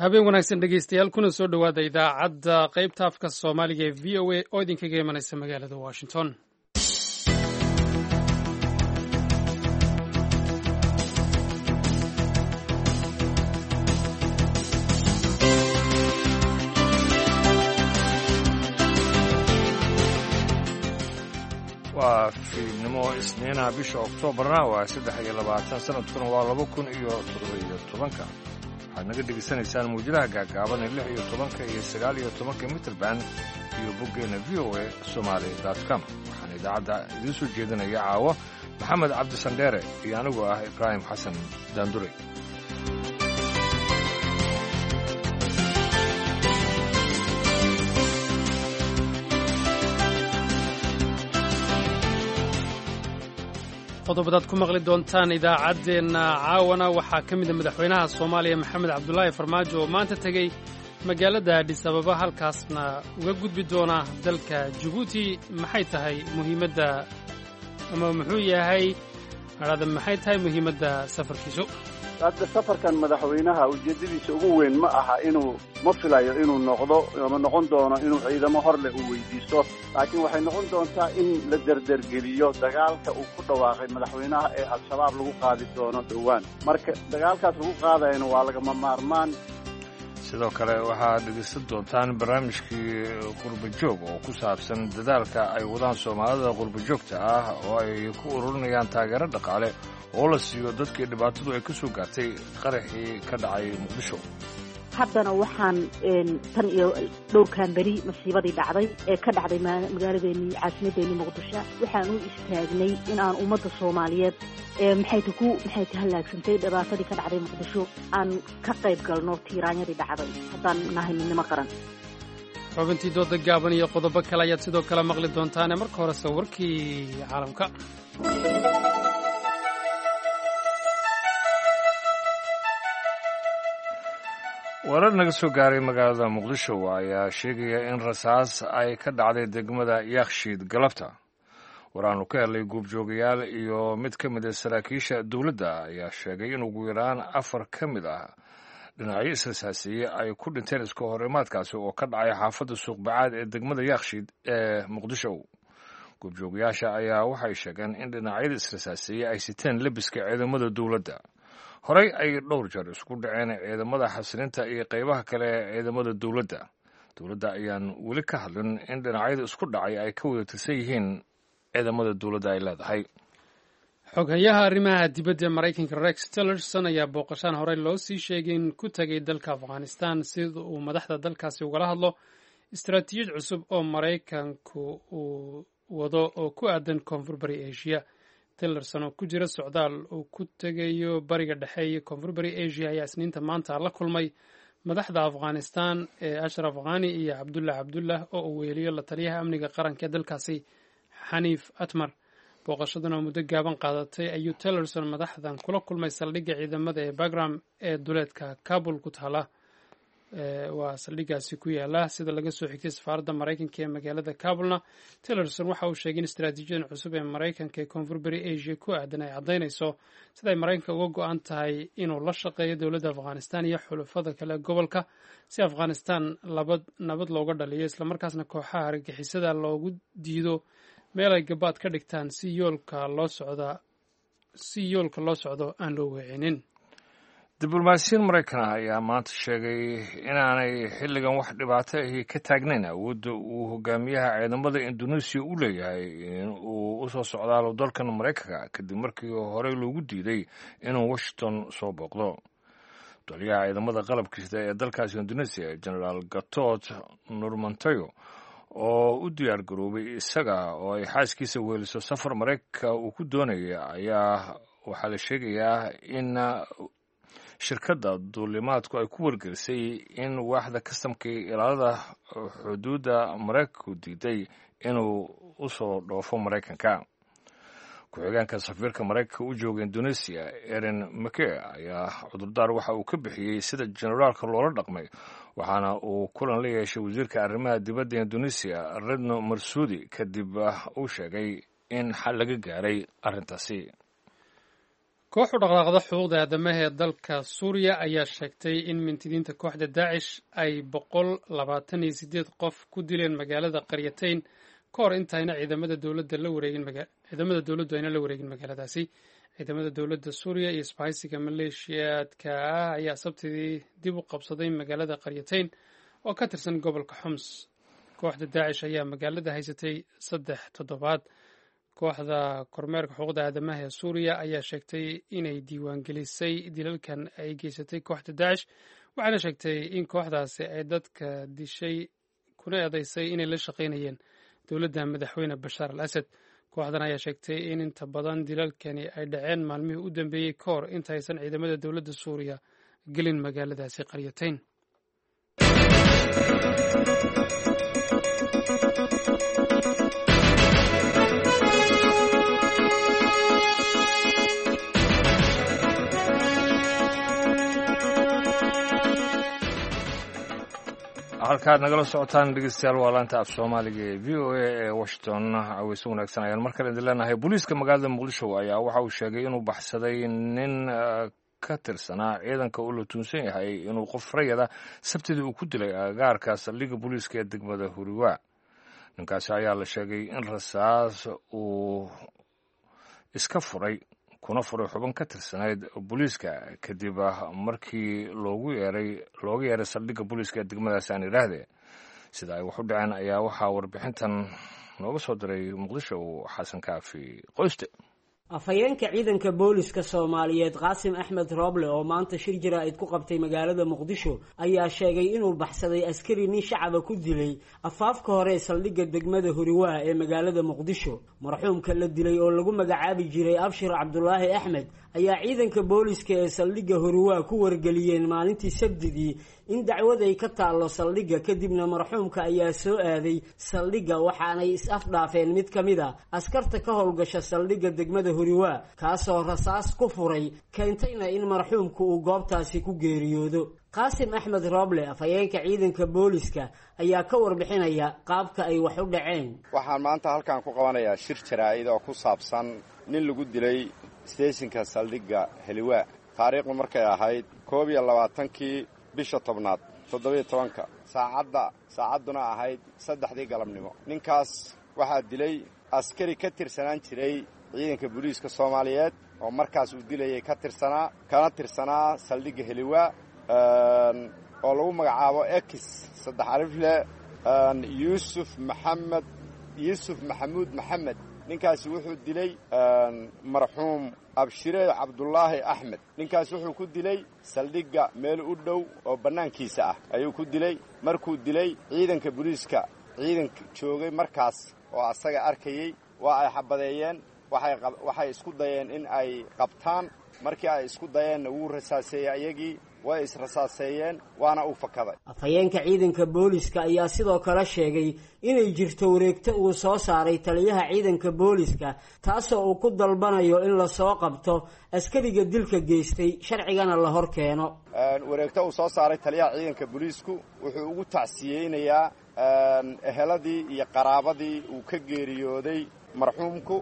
habeen wanaagsan dhegeystayaal kuna soo dhowaada idaacadda qaybta afka soomaaliga ee v o a oo idinkaga imanaysa magaalada washington. waa fiidnimo isniinaha bisha oktoobarna waa 23 sanadkuna waa 2017. waxaad naga dhegaysanaysaan muujadaha gaagaaban ee 16 iyo 19 mitrband iyo boggeena VOA Somali.com. waxaan idaacadda idiin soo jeedinaya caawa maxamed cabdi sandheere iyo anigoo ah Ibraahim xasan daandure. qodobadaad ku maqli doontaan idaacaddeenna caawana waxaa ka mida madaxweynaha soomaaliya maxamed cabdulaahi farmaajo oo maanta tegey magaalada adhis ababa halkaasna uga gudbi doona dalka jabuuti. maxay tahay muhiimadda ama muxuu yahay maxay tahay muhiimadda safarkiisu? hadda safarkan madaxweynaha ujeeddadiisa ugu weyn ma aha ma filayo inuu noqon doono inuu ciidamo horleh uu weydiisto, laakiin waxay noqon doontaa in la derdergeliyo dagaalka uu ku dhawaaqay madaxweynaha ee al-shabaab lagu qaadi doono dhowaan. marka dagaalkaas lagu qaadayana waa lagama maarmaan. sidoo kale waxaad dhegaysan doontaan barnaamijkii qurbajoog oo ku saabsan dadaalka ay wadaan soomaalida qurbajoogta ah oo ay ku ururinayaan taageero dhaqaale oo la siiyo dadkii dhibaatadu ay ka soo gaartay qaraxii ka dhacay muqdisho. haddana waxaan tan iyo dhowrkan beri masiibadii dhacday ee ka dhacday magaaladeennii caasimadeennii muqdisho waxaan u istaagnay in aan ummadda soomaaliyeed maxay ta halaagsantay dhibaatadii ka dhacday muqdisho aan ka qayb galno tiiraanyadii dhacday haddaan nahay midnimo qaran. xubintii dooda gaaban iyo qodobo kale ayaad sidoo kale maqli doontaane marka horese warkii caalamka. warar naga soo gaaray magaalada muqdisho ayaa sheegaya in rasaas ay ka dhacday degmada yakshiid galabta. waraanu ka helay guubjoogayaal iyo mid ka mid a saraakiisha dowladda ayaa sheegay in ugu yaraan 4 ka mid ah dhinacyo israsaasiye ay ku dhinteen iska horimaadkaasi oo ka dhacay xaafadda suuqbacaad ee degmada yakshiid ee muqdisho. guubjoogayaasha ayaa waxay sheegeen in dhinacyada israsaasiye ay siteen lebiska ciidamada dowladda. horey ay dhowr jeer isku dhaceen ciidamada xasilinta iyo qaybaha kale ee ciidamada dowladda. dowladda ayaan weli ka hadlin in dhinacyada isku dhacay ay ka wada tirsan yihiin ciidamada dowladda ay leedahay. xoghayaha arrimaha dibadda ee maraykanka Rex Tillerson ayaa booqashaan horey loo sii sheegay in ku tegay dalka Afghanistan sida uu madaxda dalkaasi ugala hadlo istaraatiijiyad cusub oo Maraykanku uu wado oo ku aadan koonfur bari Asia. Tillerson oo ku jira socdaal uu ku tegayo bariga dhexe iyo koonfur bari Asia ayaa isniinta maanta la kulmay madaxda Afghanistan ee Ashraf Ghani iyo Cabdullah oo uu weeliyo la taliyaha amniga qaranka ee dalkaasi Xaniif Atmar. booqashadan oo muddo gaaban qaadatay ayuu Tillerson madaxdan kula kulmay saldhigga ciidamada ee Bagram ee duleedka Kabul ku taala. waa saldhiggaasi ku yaala sida laga soo xigtay safaaradda Maraykanka ee magaalada Kabulna. Tillerson waxa uu sheegay in istaraatiijiyadan cusub ee Maraykanka ee koonfur bari Asia ku aadan ay caddaynayso sida ay Maraykanka uga go'an tahay inuu la shaqeeyo dowladda Afghanistan iyo xulafada kale gobolka si Afghanistan nabad looga dhaliyo islamarkaasna kooxaha argagixisada loogu diido meel ay gabaad ka dhigtaan si yoolka loo socdo aan loo weecinin. diblomaasiyiin maraykan ah ayaa maanta sheegay inaanay xilligan wax dhibaato ahi ka taagnayn awoodda uu hogaamiyaha ciidamada Indonesia u leeyahay in uu u soo socdaalo dalkan Maraykanka kadib markii horey loogu diiday inuu Washington soo booqdo. taliyaha ciidamada qalabka sida ee dalkaasi Indonesia General Gatot Nurmantyo oo u diyaar garoobay isaga oo ay xaaskiisa weeliso safar Maraykanka uu ku doonaya ayaa waxaa la sheegayaa in shirkadda duulimaadku ay ku wargelisay in waaxda kastamka ilaalada xuduudda Maraykanku diiday inuu u soo dhoofo Maraykanka. ku-xigeenka safiirka Maraykanka u jooga Indonesia Erin McKay ayaa cudurdaar waxa uu ka bixiyey sida generaalka loola dhaqmay, waxaana uu kulan la yeeshay wasiirka arrimaha dibadda Indonesia Retno Marsudi kadib uu sheegay in xal laga gaaray arrintaasi. koox u dhaqaaqda xuquuqda aadamaha ee dalka suuriya ayaa sheegtay in mintidiinta kooxda daacish ay 128 qof ku dileen magaalada qaryatayn ka hor intayna ciidamada dowladdu ayna la wareegin magaaladaasi. ciidamada dowladda suuriya iyo isbahaysiga maleeshiyaadka ah ayaa sabtidii dib u qabsaday magaalada qaryatayn oo ka tirsan gobolka xoms. kooxda daacish ayaa magaalada haysatay 3 toddobaad. kooxda kormeerka xuquuqda aadamaha ee suuriya ayaa sheegtay inay diiwaangelisay dilalkan ay geysatay kooxda daacish, waxaana sheegtay in kooxdaasi ay dadka dishay kuna eedaysay inay la shaqaynayeen dowladda madaxweyne bashaar al asad. kooxdan ayaa sheegtay in inta badan dilalkani ay dhaceen maalmihii u dambeeyey ka hor intaysan ciidamada dowladda suuriya gelin magaaladaasi qaryatayn. halkaad nagala socotaan dhegeystayaal waa laanta af soomaaliga ee v o a ee washington. caweyse wanaagsan ayaan mar kale idin leenahay. booliiska magaalada muqdisho ayaa waxa uu sheegay inuu baxsaday nin ka tirsanaa ciidanka uu la tuunsan yahay inuu qof rayada sabtidii uu ku dilay agagaarka saldhigga booliiska ee degmada huriwaa. ninkaasi ayaa la sheegay in rasaas uu iska furay kuna furay xubin ka tirsanayd booliiska kadib markii loogu yeeray saldhigga booliiska ee degmadaas aan idhaahdee. sida ay wax u dhaceen ayaa waxaa warbixintan nooga soo diray muqdisho xasan kaafi qoyste. afhayeenka ciidanka booliska Soomaaliyeed Qaasim Axmed Rooble oo maanta shir jaraa'id ku qabtay magaalada Muqdisho ayaa sheegay inuu baxsaday askari nin shacab ku dilay afaafka hore saldhigga degmada Huriwaa ee magaalada Muqdisho. marxuumka la dilay oo lagu magacaabi jiray Abshir Cabdullaahi Axmed ayaa ciidanka booliska ee saldhigga Huriwaa ku wargeliyeen maalintii Sabtidii in dacwad ay ka taalo saldhigga. kadibna marxuumka ayaa soo aaday saldhigga waxaanay is-afdhaafeen mid ka mid ah askarta ka howlgasha saldhigga degmada Huriwaa kaasoo rasaas ku furay keentayna in marxuumku uu goobtaasi ku geeriyoodo. Qaasim Axmed Rooble afhayeenka ciidanka booliska ayaa ka warbixinaya qaabka ay wax u dhaceen. waxaan maanta halkan ku qabanayaa shir jaraa'id oo ku saabsan nin lagu dilay stationka saldhigga Huriwaa. taariikhdu markay ahayd 22kii bisha 10aad 17 saacaduna ahayd 3 galabnimo. ninkaas waxaa dilay askari ka tirsanaan jiray ciidanka booliiska Soomaaliyeed oo markaas uu dilayay kana tirsanaa saldhigga Huriwaa oo lagu magacaabo X 3 alifle Yuusuf Maxamuud Maxamed. ninkaasi wuxuu dilay marxuum Abshir Cabdullaahi Axmed. ninkaas wuxuu ku dilay saldhigga meel u dhow oo banaankiisa ah ayuu ku dilay. markuu dilay ciidanka booliiska ciidanka joogay markaas oo asaga arkayay waa ay xabadeeyeen. waxay isku dayeen in ay qabtaan. markii ay isku dayeen wuu rasaaseeyay ayagii way israsaaseeyeen waana uu fakaday. afhayeenka ciidanka booliska ayaa sidoo kale sheegay inay jirto wareegto uu soo saaray taliyaha ciidanka booliska taasoo uu ku dalbanayo in la soo qabto askariga dilka geystay sharcigana la hor keeno. wareegto uu soo saaray taliyaha ciidanka booliisku wuxuu ugu tacsiyeynayaa eheladii iyo qaraabadii uu ka geeriyooday marxuumku.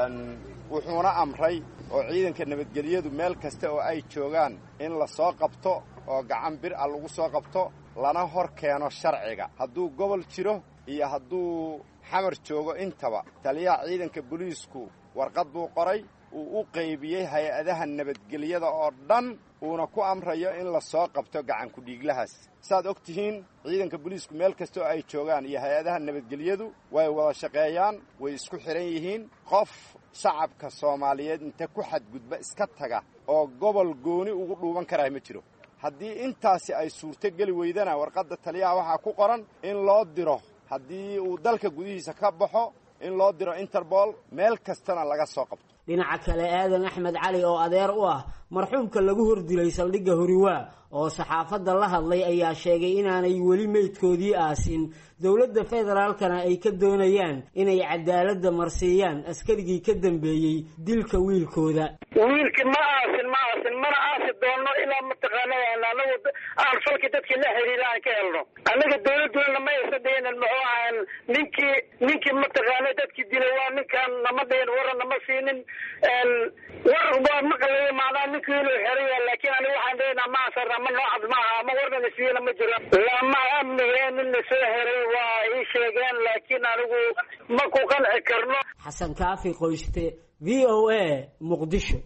wuxuuna amray oo ciidanka nabadgelyadu meel kasta oo ay joogaan in la soo qabto oo gacan bir ah lagu soo qabto lana hor keeno sharciga. hadduu gobol jiro iyo hadduu xamar joogo intaba taliyaha ciidanka booliisku warqad buu qoray uu u qaybiyey hay-adaha nabadgelyada oo dhan uuna ku amrayo in la soo qabto gacan ku dhiiglahaas. saad og tihiin ciidanka booliisku meel kasta oo ay joogaan iyo hay-adaha nabadgelyadu way wada shaqeeyaan, way isku xiran yihiin. qof shacabka Soomaaliyeed inta ku xadgudba iska taga oo gobol gooni ugu dhuuban karaa ma jiro. haddii intaasi ay suurto geli weydana warqadda taliyaha waxaa ku qoran in loo diro haddii uu dalka gudihiisa ka baxo in loo diro Interpol meel kastana laga soo qabto. dhinaca kale aadan Axmed Cali oo adeer u ah marxuumka lagu hordilay saldhigga Huriwaa oo saxaafadda la hadlay ayaa sheegay inaanay weli meydkoodii aasin. dowladda federaalkana ay ka doonayaan inay cadaaladda marsiiyaan askarigii ka dambeeyey dilka wiilkooda. wiilki ma aasin mana aasi doono ilaa mataqaanaa anagu aan falki dadkii la xiriira aan ka helno. anaga dowladuna ma aysan dhihinin muxuu ahaan ninkii mataqaanaa dadkii dilay waa ninkaan nama dhihin warana ma siinin war waa maqlayo macnaha ninkii inuu xeraya laakiin aniga waxaan leenaha ma asarna ma noocad maaha ama warna nasiyana ma jiro lama amniga in la soo heray waa ii sheegeen laakiin anigu ma ku qanci karno. xasan kaafi qoyste VOA muqdisho.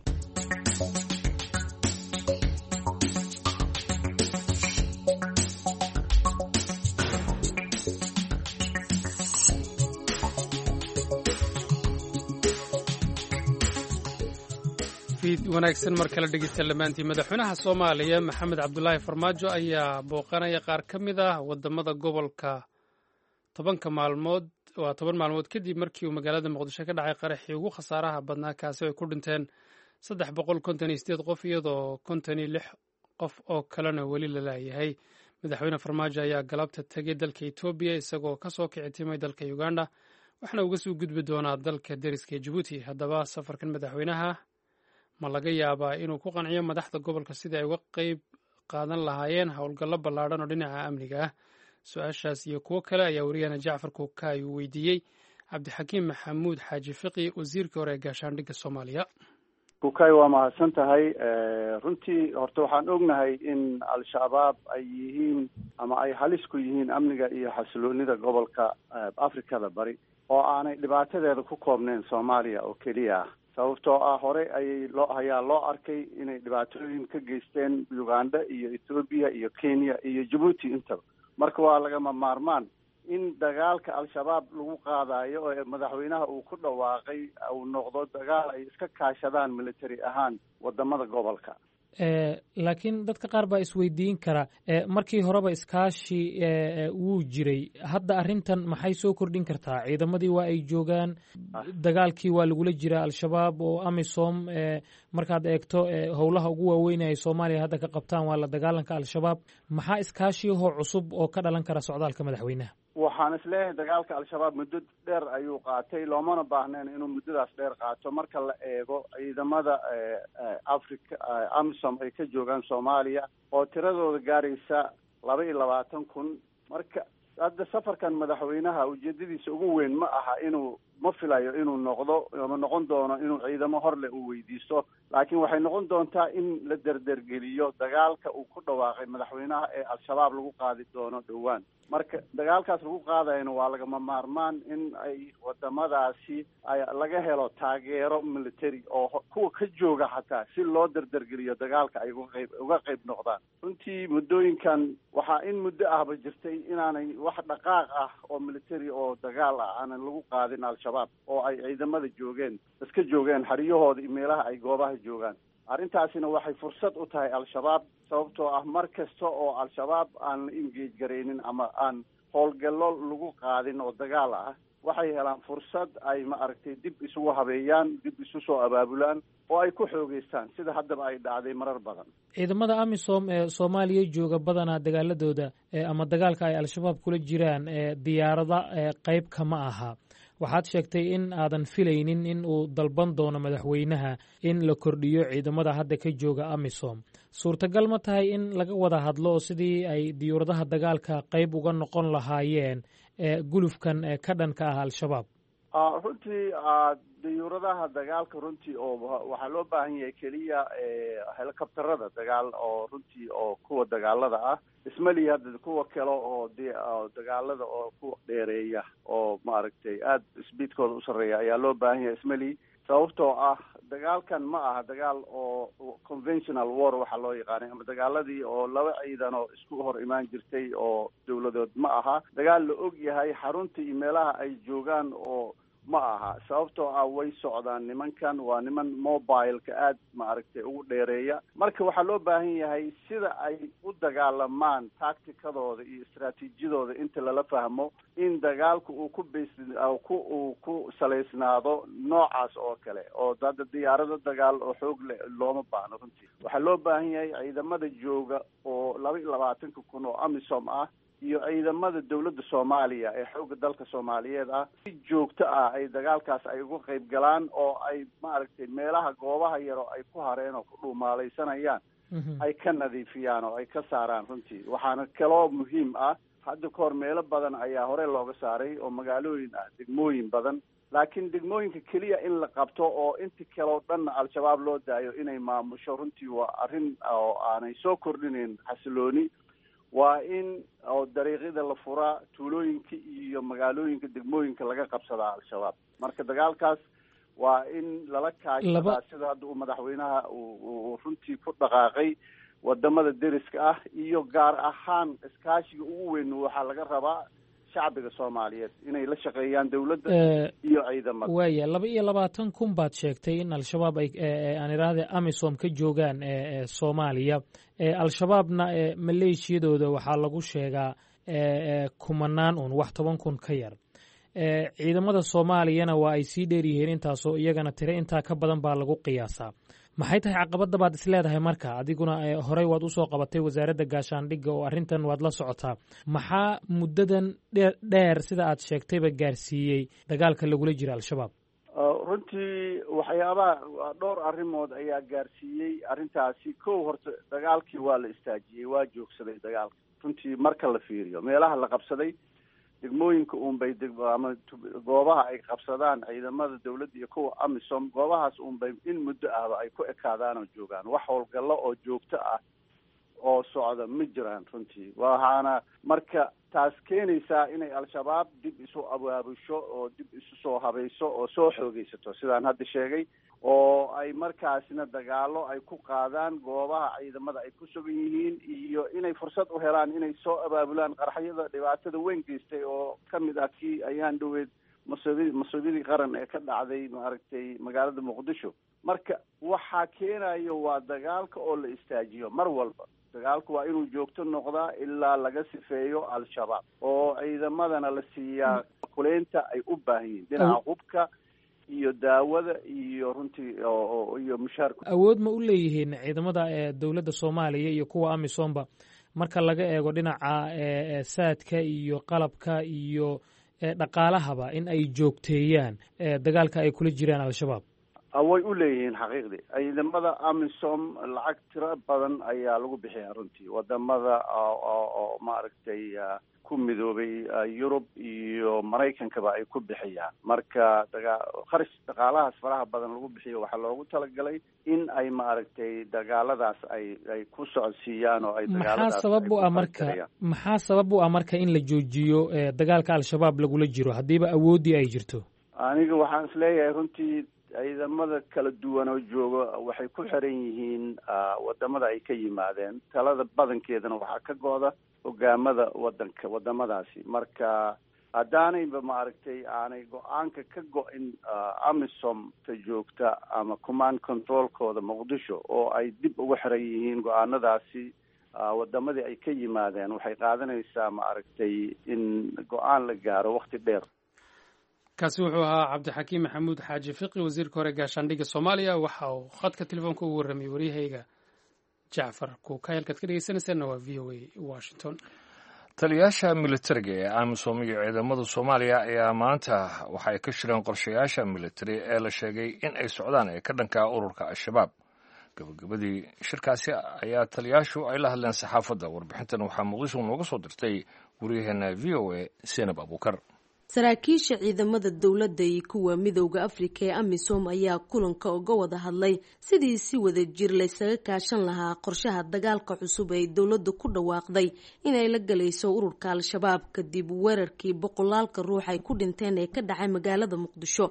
wanaagsan mar kale dhegeysta lamaantii madaxweynaha Soomaaliya Maxamed Cabdullaahi Farmaajo ayaa booqanaya qaar ka mid ah wadamada gobolka 10 maalmood kadib markii uu magaalada Muqdisho ka dhacay qaraxii ugu khasaaraha badnaa kaasi ay ku dhinteen 358 qof iyadoo 56 qof oo kalena weli la laayahay. madaxweyne Farmaajo ayaa galabta tagay dalka Itoobiya isagoo ka soo kici timay dalka Uganda waxaana uga soo gudbi doonaa dalka deriska Djibouti. haddaba safarkan madaxweynaha ma laga yaabaa inuu ku qanciyo madaxda gobolka sidii ay uga qayb qaadan lahaayeen howlgallo ballaadhan oo dhinaca amniga ah? su-aashaas iyo kuwo kale ayaa wariyahana Jacfar Kukaay uu weydiiyey Cabdixakiim Maxamuud Xaaji Fiqi wasiirkii hore ee gaashaandhigga Soomaaliya. Kukaay waa mahadsan tahay. runtii horta waxaan ognahay in al-shabaab ay yihiin ama ay halis ku yihiin amniga iyo xasiloonida gobolka Afrikada bari oo aanay dhibaatadeeda ku koobnayn Soomaaliya oo keliya sababtoo ah hore ayaa loo arkay inay dhibaatooyin ka geysteen Uganda iyo Ethiopia iyo Kenya iyo Djibouti intaba. marka waa lagama maarmaan in dagaalka al-shabaab lagu qaadayo oo madaxweynaha uu ku dhawaaqay uu noqdo dagaal ay iska kaashadaan military ahaan wadamada gobolka. laakiin dadka qaar baa isweydiin kara markii horeba iskaashi wuu jiray, hadda arrintan maxay soo kordhin kartaa? ciidamadii waa ay joogaan, dagaalkii waa lagula jiraa al-shabaab oo AMISOM markaad eegto howlaha ugu waaweyn ay Soomaaliya hadda ka qabtaan waa la dagaalanka al-shabaab. maxaa iskaashiyahoo cusub oo ka dhalan kara socdaalka madaxweynaha? waxaan isleeyahay dagaalka al-shabaab muddo dheer ayuu qaatay, loomana baahnayn inuu muddadaas dheer qaato marka la eego ciidamada Africa AMISOM ay ka joogaan Soomaaliya oo tiradooda gaaraysa 22,000. marka hadda safarkan madaxweynaha ujeedadiisa ugu weyn ma aha ma filayo inuu noqon doono inuu ciidamo horle uu weydiisto, laakiin waxay noqon doontaa in la derdergeliyo dagaalka uu ku dhawaaqay madaxweynaha ee al-shabaab lagu qaadi doono dhowaan. marka dagaalkaas lagu qaadayna waa lagama maarmaan in ay wadamadaasi laga helo taageero military oo kuwa ka jooga xataa si loo derdergeliyo dagaalka ay uga qayb noqdaan. runtii muddooyinkan waxaa in muddo ahba jirtay inaanay wax dhaqaaq ah oo military oo dagaal ah aanan lagu qaadin al-shabaab oo ay ciidamada iska joogeen xeryahooda iyo meelaha ay goobaha joogaan. arrintaasina waxay fursad u tahay al-shabaab sababtoo ah mar kasta oo al-shabaab aan la engage garaynin ama aan howlgallo lagu qaadin oo dagaal ah waxay helaan fursad ay dib isugu habeeyaan, dib isu soo abaabulaan oo ay ku xoogeystaan sida haddaba ay dhacday marar badan. ciidamada AMISOM ee Soomaaliya jooga badanaa dagaaladooda ama dagaalka ay al-shabaab kula jiraan diyaarada qayb kama aha. waxaad sheegtay in aadan filaynin in uu dalban doono madaxweynaha in la kordhiyo ciidamada hadda ka jooga AMISOM. suurtagal ma tahay in laga wada hadlo sidii ay diyuuradaha dagaalka qayb uga noqon lahaayeen gulufkan ka dhanka ah al-shabaab? runtii diyuuradaha dagaalka runtii oo waxaa loo baahan yahay keliya helicopterada dagaal oo runtii oo kuwa dagaalada ah ismali hadda kuwa kale oo dagaalada oo ku dheereeya oo aad speedkooda u sarreeya ayaa loo baahan yahay ismali sababtoo ah dagaalkan ma aha dagaal oo conventional war waxa loo yaqaanay ama dagaaladii oo laba ciidan oo isku hor imaan jirtay oo dawladood ma aha dagaal la og yahay xarunta iyo meelaha ay joogaan oo ma aha sababtoo ah way socdaan nimankan waa niman mobileka aad ugu dheereeya. marka waxaa loo baahan yahay sida ay u dagaalamaan tacticadooda iyo istaraatiijiyadooda inta lala fahmo in dagaalku uu ku salaysnaado noocaas oo kale oo dada diyaarado dagaal oo xoog leh looma baahno. runtii waxaa loo baahan yahay ciidamada jooga oo 22,000 oo AMISOM ah iyo ciidamada dawladda Soomaaliya ee xoogga dalka Soomaaliyeed ah si joogto ah ay dagaalkaas ay uga qayb galaan oo ay meelaha goobaha yaro ay ku hareen oo ku dhuumaalaysanayaan ay ka nadiifiyaan oo ay ka saaraan. runtii waxaana kaloo muhiim ah hadda kahor meelo badan ayaa hore looga saaray oo magaalooyin ah degmooyin badan laakiin degmooyinka keliya in la qabto oo inta kale oo dhanna al-shabaab loo daayo inay maamusho runtii waa arrin oo aanay soo kordhinayn xasilooni. waa in oo dariiqyada la furaa, tuulooyinka iyo magaalooyinka degmooyinka laga qabsadaa al-shabaab. marka dagaalkaas waa in lala kaashadaa sida hadda uu madaxweynaha uu runtii ku dhaqaaqay wadamada deriska ah, iyo gaar ahaan iskaashiga ugu weyn waxaa laga rabaa shacbiga Soomaaliyeed inay la shaqeeyaan dawladda iyo ciidamada. waaya 22,000 baad sheegtay in al-shabaab ay aan iraahday AMISOM ka joogaan Soomaaliya. al-shabaabna maleeshiyadooda waxaa lagu sheegaa kumanaan wax 10,000 ka yar. ciidamada Soomaaliyana waa ay sii dheer yihiin intaasoo iyagana tire intaa ka badan baa lagu qiyaasaa. maxay tahay caqabada baad isleedahay marka? adiguna horey waad usoo qabatay wasaaradda gaashaandhigga oo arrintan waad la socotaa. maxaa muddadan dheer sida aad sheegtayba gaarsiiyey dagaalka lagula jira al-shabaab? runtii waxyaabaha dhowr arrimood ayaa gaarsiiyey arrintaasi. kow, horta dagaalkii waa la istaajiyey, waa joogsaday dagaalka. runtii marka la fiiriyo meelaha la qabsaday, degmooyinka unbay ama goobaha ay qabsadaan ciidamada dawladda iyo kuwa AMISOM, goobahaas unbay in muddo ahba ay ku ekaadaan oo joogaan. wax howlgallo oo joogto ah oo socda ma jiraan runtii. waxaana marka taas keenaysaa inay al-shabaab dib isu abaabusho oo dib isu soo habayso oo soo xoogeysato sidaan hadda sheegay, oo ay markaasna dagaalo ay ku qaadaan goobaha ciidamada ay ku sugan yihiin, iyo inay fursad u helaan inay soo abaabulaan qaraxyada dhibaatada weyn geystay oo kamid ah kii ayaan dhaweyd masuuliyadii qaran ee ka dhacday maaragtay magaalada Muqdisho. marka waxaa keenayo waa dagaalka oo la istaajiyo mar walba. dagaalku waa inuu joogto noqdaa ilaa laga sifeeyo al-shabaab, oo ciidamadana la siiyaa kuleynta ay u baahan yihiin dhinaca hubka iyo daawada iyo runtii iyo mushaarka. awood ma u leeyihiin ciidamada dawladda Soomaaliya iyo kuwa AMISOMba marka laga eego dhinaca saadka iyo qalabka iyo dhaqaalahaba in ay joogteeyaan dagaalka ay kula jiraan al-shabaab? way u leeyihiin xaqiiqdii. ciidamada AMISOM lacag tiro badan ayaa lagu bixiyaa runtii wadamada oo maaragtay ku midoobay Yurub iyo Maraykankaba ay ku bixiyaan. marka kharash dhaqaalahaas faraha badan lagu bixiyo waxaa loogu talagalay in ay maaragtay dagaaladaas ay ku socodsiiyaan oo ay dagaaladaas maxaa sabab u ah marka in la joojiyo dagaalka al-shabaab lagula jiro haddiiba awoodii ay jirto? aniga waxaan isleeyahay runtii ciidamada kala duwan oo jooga waxay ku xiran yihiin wadamada ay ka yimaadeen. talada badankeedana waxaa ka go'da hogaamada wadamadaasi. marka haddaanayba maaragtay aanay go-aanka ka go-in AMISOM ta joogta ama command controlkooda Muqdisho oo ay dib ugu xiran yihiin go-aanadaasi wadamadii ay ka yimaadeen, waxay qaadanaysaa maaragtay in go-aan la gaaro waqti dheer. kaasi wuxuu ahaa cabdixakiim maxamuud xaaji fiqi, wasiirka hore gaashaandhigga Soomaaliya. waxa uu khadka telefoonka ugu warramay waryahayga Jacfar Kuukay. halkaad ka dhegeysanaysaana waa VOA Washington. taliyayaasha militariga ee AMISOM iyo ciidamada Soomaaliya ayaa maanta waxa ay ka shireen qorshayaasha militari ee la sheegay in ay socdaan ee ka dhanka ururka al-shabaab. gabagabadii shirkaasi ayaa taliyayaashu ay la hadleen saxaafadda. warbixintan waxaa Muqdisho nooga soo dirtay waryaheena VOA Seenab Abuukar. saraakiisha ciidamada dowladda iyo kuwa midowda Afrika ee AMISOM ayaa kulanka uga wada hadlay sidii si wada jir la isaga kaashan lahaa qorshaha dagaalka cusub ee dowladdu ku dhawaaqday inay la galayso ururka al-shabaab kadib weerarkii boqolaalka ruux ay ku dhinteen ee ka dhacay magaalada Muqdisho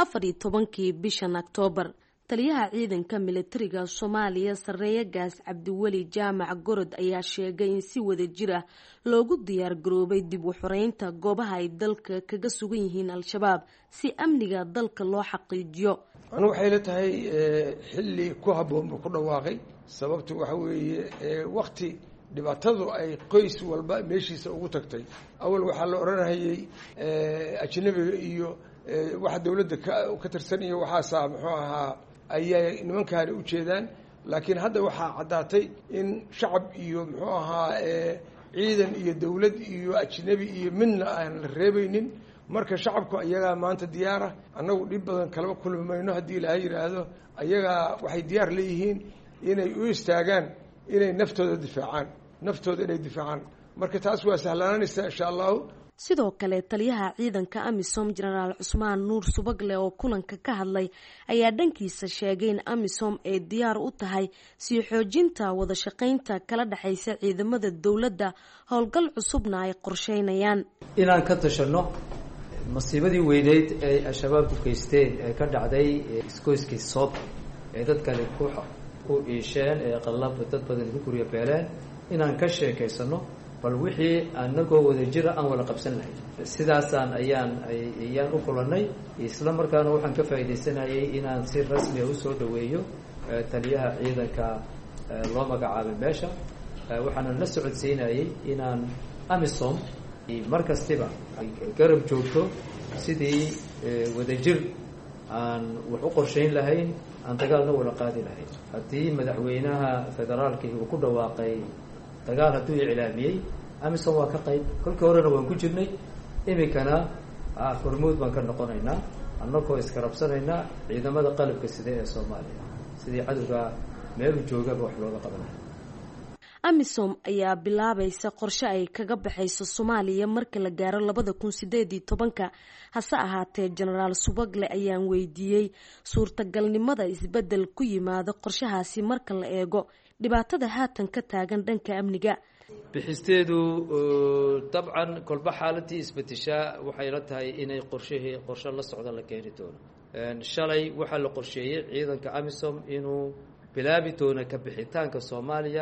14 bishan Oktoobar. taliyaha ciidanka militariga Soomaaliya Sareeya Gaas Cabdiweli Jaamac Gorod ayaa sheegay in si wada jir ah loogu diyaar garoobay dib u xoreynta goobaha ay dalka kaga sugan yihiin al-shabaab si amniga dalka loo xaqiijiyo. anigu waxay la tahay xilli ku habboon buu ku dhawaaqay. sababtu waxa weeye waqti dhibaatadu ay qoys walba meeshiisa ugu tagtay. awal waxaa la oranayay ajnabiga iyo waxa dawladda ka tirsan iyo waxaasaa muxuu ahaa ayay nimankaani u jeedaan. laakiin hadda waxaa caddaatay in shacab iyo muxuu ahaa ciidan iyo dawlad iyo ajnabi iyo midna aan la reebaynin. marka shacabku ayagaa maanta diyaara. annagu dhib badan kalaba kulmi mayno haddii ilaahay yidhaahdo. ayagaa waxay diyaar leeyihiin inay u istaagaan inay naftooda difaacaan. marka taas waa sahlaananaysaa insha allahu. sidoo kale taliyaha ciidanka amisom jenaraal cusmaan nuur subagle oo kulanka ka hadlay ayaa dhankiisa sheegay in amisom ay diyaar u tahay sii xoojinta wada shaqaynta kala dhexaysa ciidamada dowladda howlgal cusubna ay qorsheynayaan inaan ka tashano masiibadii weyneyd ee al-shabaab ku geysteen ee ka dhacday iskoyskii soob ee dad kale ku iisheen ee qallab dad badan ku guryo beeleen inaan ka sheekaysano bal wixii anagoo wada jira aan wada qabsan lahayn sidaasaan ayaan u kulannay isla markaana waxaan ka faa'iidaysanayay inaan si rasmi ah usoo dhaweeyo taliyaha ciidanka loo magacaabay meesha waxaana la socodsiinayay inaan amisom mar kastiba garab joogto sidii wadajir aan wax u qorshayn lahayn aan dagaalna wada qaadi lahayn haddii madaxweynaha federaalkii uu ku dhawaaqay dagaal hadduu iclaamiyey amisom waa ka qayb kolkii horena waan ku jirnay iminkana hormuud baan ka noqonaynaa annagoo iskarabsanaynaa ciidamada qalabka sida ee soomaaliya sidii cadowga meelu joogaba wax looga qabanaya amisom ayaa bilaabaysa qorshe ay kaga baxayso soomaaliya marka la gaaro 2018 hase ahaatee jenaraal subagle ayaan weydiiyey suurtagalnimada isbedel ku yimaado qorshahaasi marka la eego dhibaatada haatan ka taagan dhanka amniga bixisteedu dabcan kolba xaaladii isbedeshaa waxay la tahay inay qorshe la socda la keeni doono shalay waxaa la qorsheeyey ciidanka amisom inuu bilaabi doono ka bixitaanka soomaaliya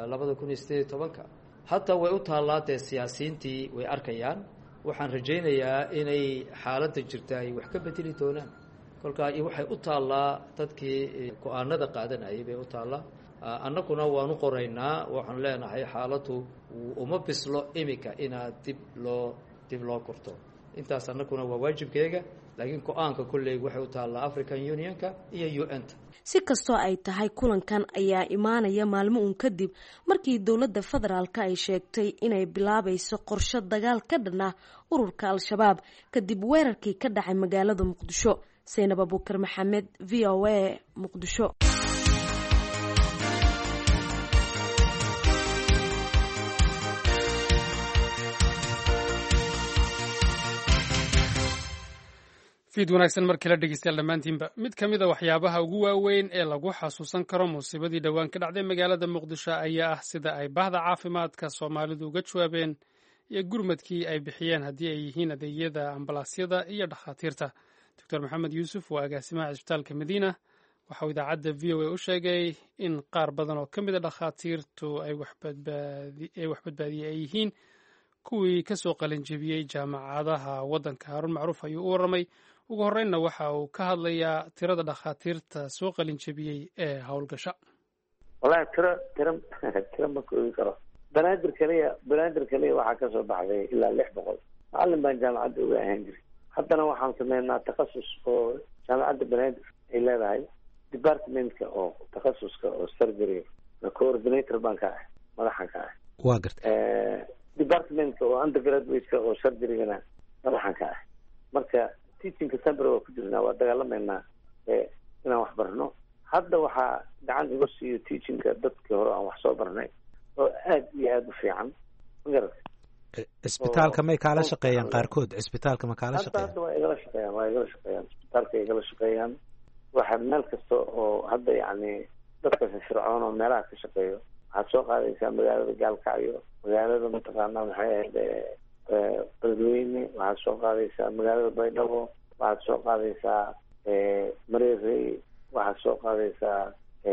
2018 hataa way u taallaa dee siyaasiyiintii way arkayaan waxaan rajaynayaa inay xaaladda jirta ay wax ka bedeli doonaan kolkaa waxay u taallaa dadkii go-aanada qaadanayay bay u taallaa annaguna waanu qoraynaa waxaan leenahay xaaladdu uma bislo iminka inaad dib loo korto intaas annaguna waa waajibkeega laakiin go-aanka kolley waxay u taallaa African Unionka iyo UN-ta si kastoo ay tahay kulankan ayaa imaanaya maalmo uun kadib markii dowladda federaalka ay sheegtay inay bilaabayso qorshe dagaal ka dhan ah ururka al-shabaab kadib weerarkii ka dhacay magaalada muqdisho Zainab Abuukar Maxamed VOA Muqdisho fiid wanaagsan markii la dhegeystayaal dhammaantiinba mid ka mid a waxyaabaha ugu waaweyn ee lagu xasuusan karo musiibadii dhowaan ka dhacday magaalada muqdisho ayaa ah sida ay bahda caafimaadka soomaalidu uga jawaabeen iyo gurmadkii ay bixiyeen haddii ay yihiin adeegyada ambalaasyada iyo dhakhaatiirta doctor maxamed yuusuf waa agaasimaha cisbitaalka madiina waxauu idaacadda v o a u sheegay in qaar badan oo ka mid a dhakhaatiirtu ay wax badbaadiyey ay yihiin kuwii ka soo qalinjebiyey jaamacadaha waddanka haarun macruuf ayuu u warramay ugu horreynna waxa uu ka hadlayaa tirada dhakhaatiirta soo qalinjebiyey ee howlgasha wallahi tiro ma koobi karo banaadir kaliya waxaa ka soo baxday ilaa 600 macallin baan jaamacadda uga ahaan jiray haddana waxaan sameynaa takhasus oo jaamacadda banaadir ay leedahay departmentka oo takhasuska oo surgery coordinator baan ka ah madaxan ka ah waa gartay departmentka oo undergraduate oo surgerygana madaxan ka ah marka teaching center oo ku jirnaa waa dagaalameynaa inaan wax barno hadda waxaa gacan iga siiyo teachingka dadkii hore aan wax soo barnay oo aad iyo aad u fiican magarata cisbitaalka may kaala shaqeeyaan qaarkood cisbitaalka ma kaala shaqeeyaan hadda waa igala shaqeeyaan cisbitaalka igala shaqeeyaan waxa meel kasta oo hadda yacni dadka firfircoon oo meelaha ka shaqeeyo waxaad soo qaadaysaa magaalada gaalkacyo magaalada mataqaanaa maxay ahayd beledweyne waxaad soo qaadaysaa magaalada baydhabo waxaad soo qaadaysaa mareerey waxaad soo qaadaysaa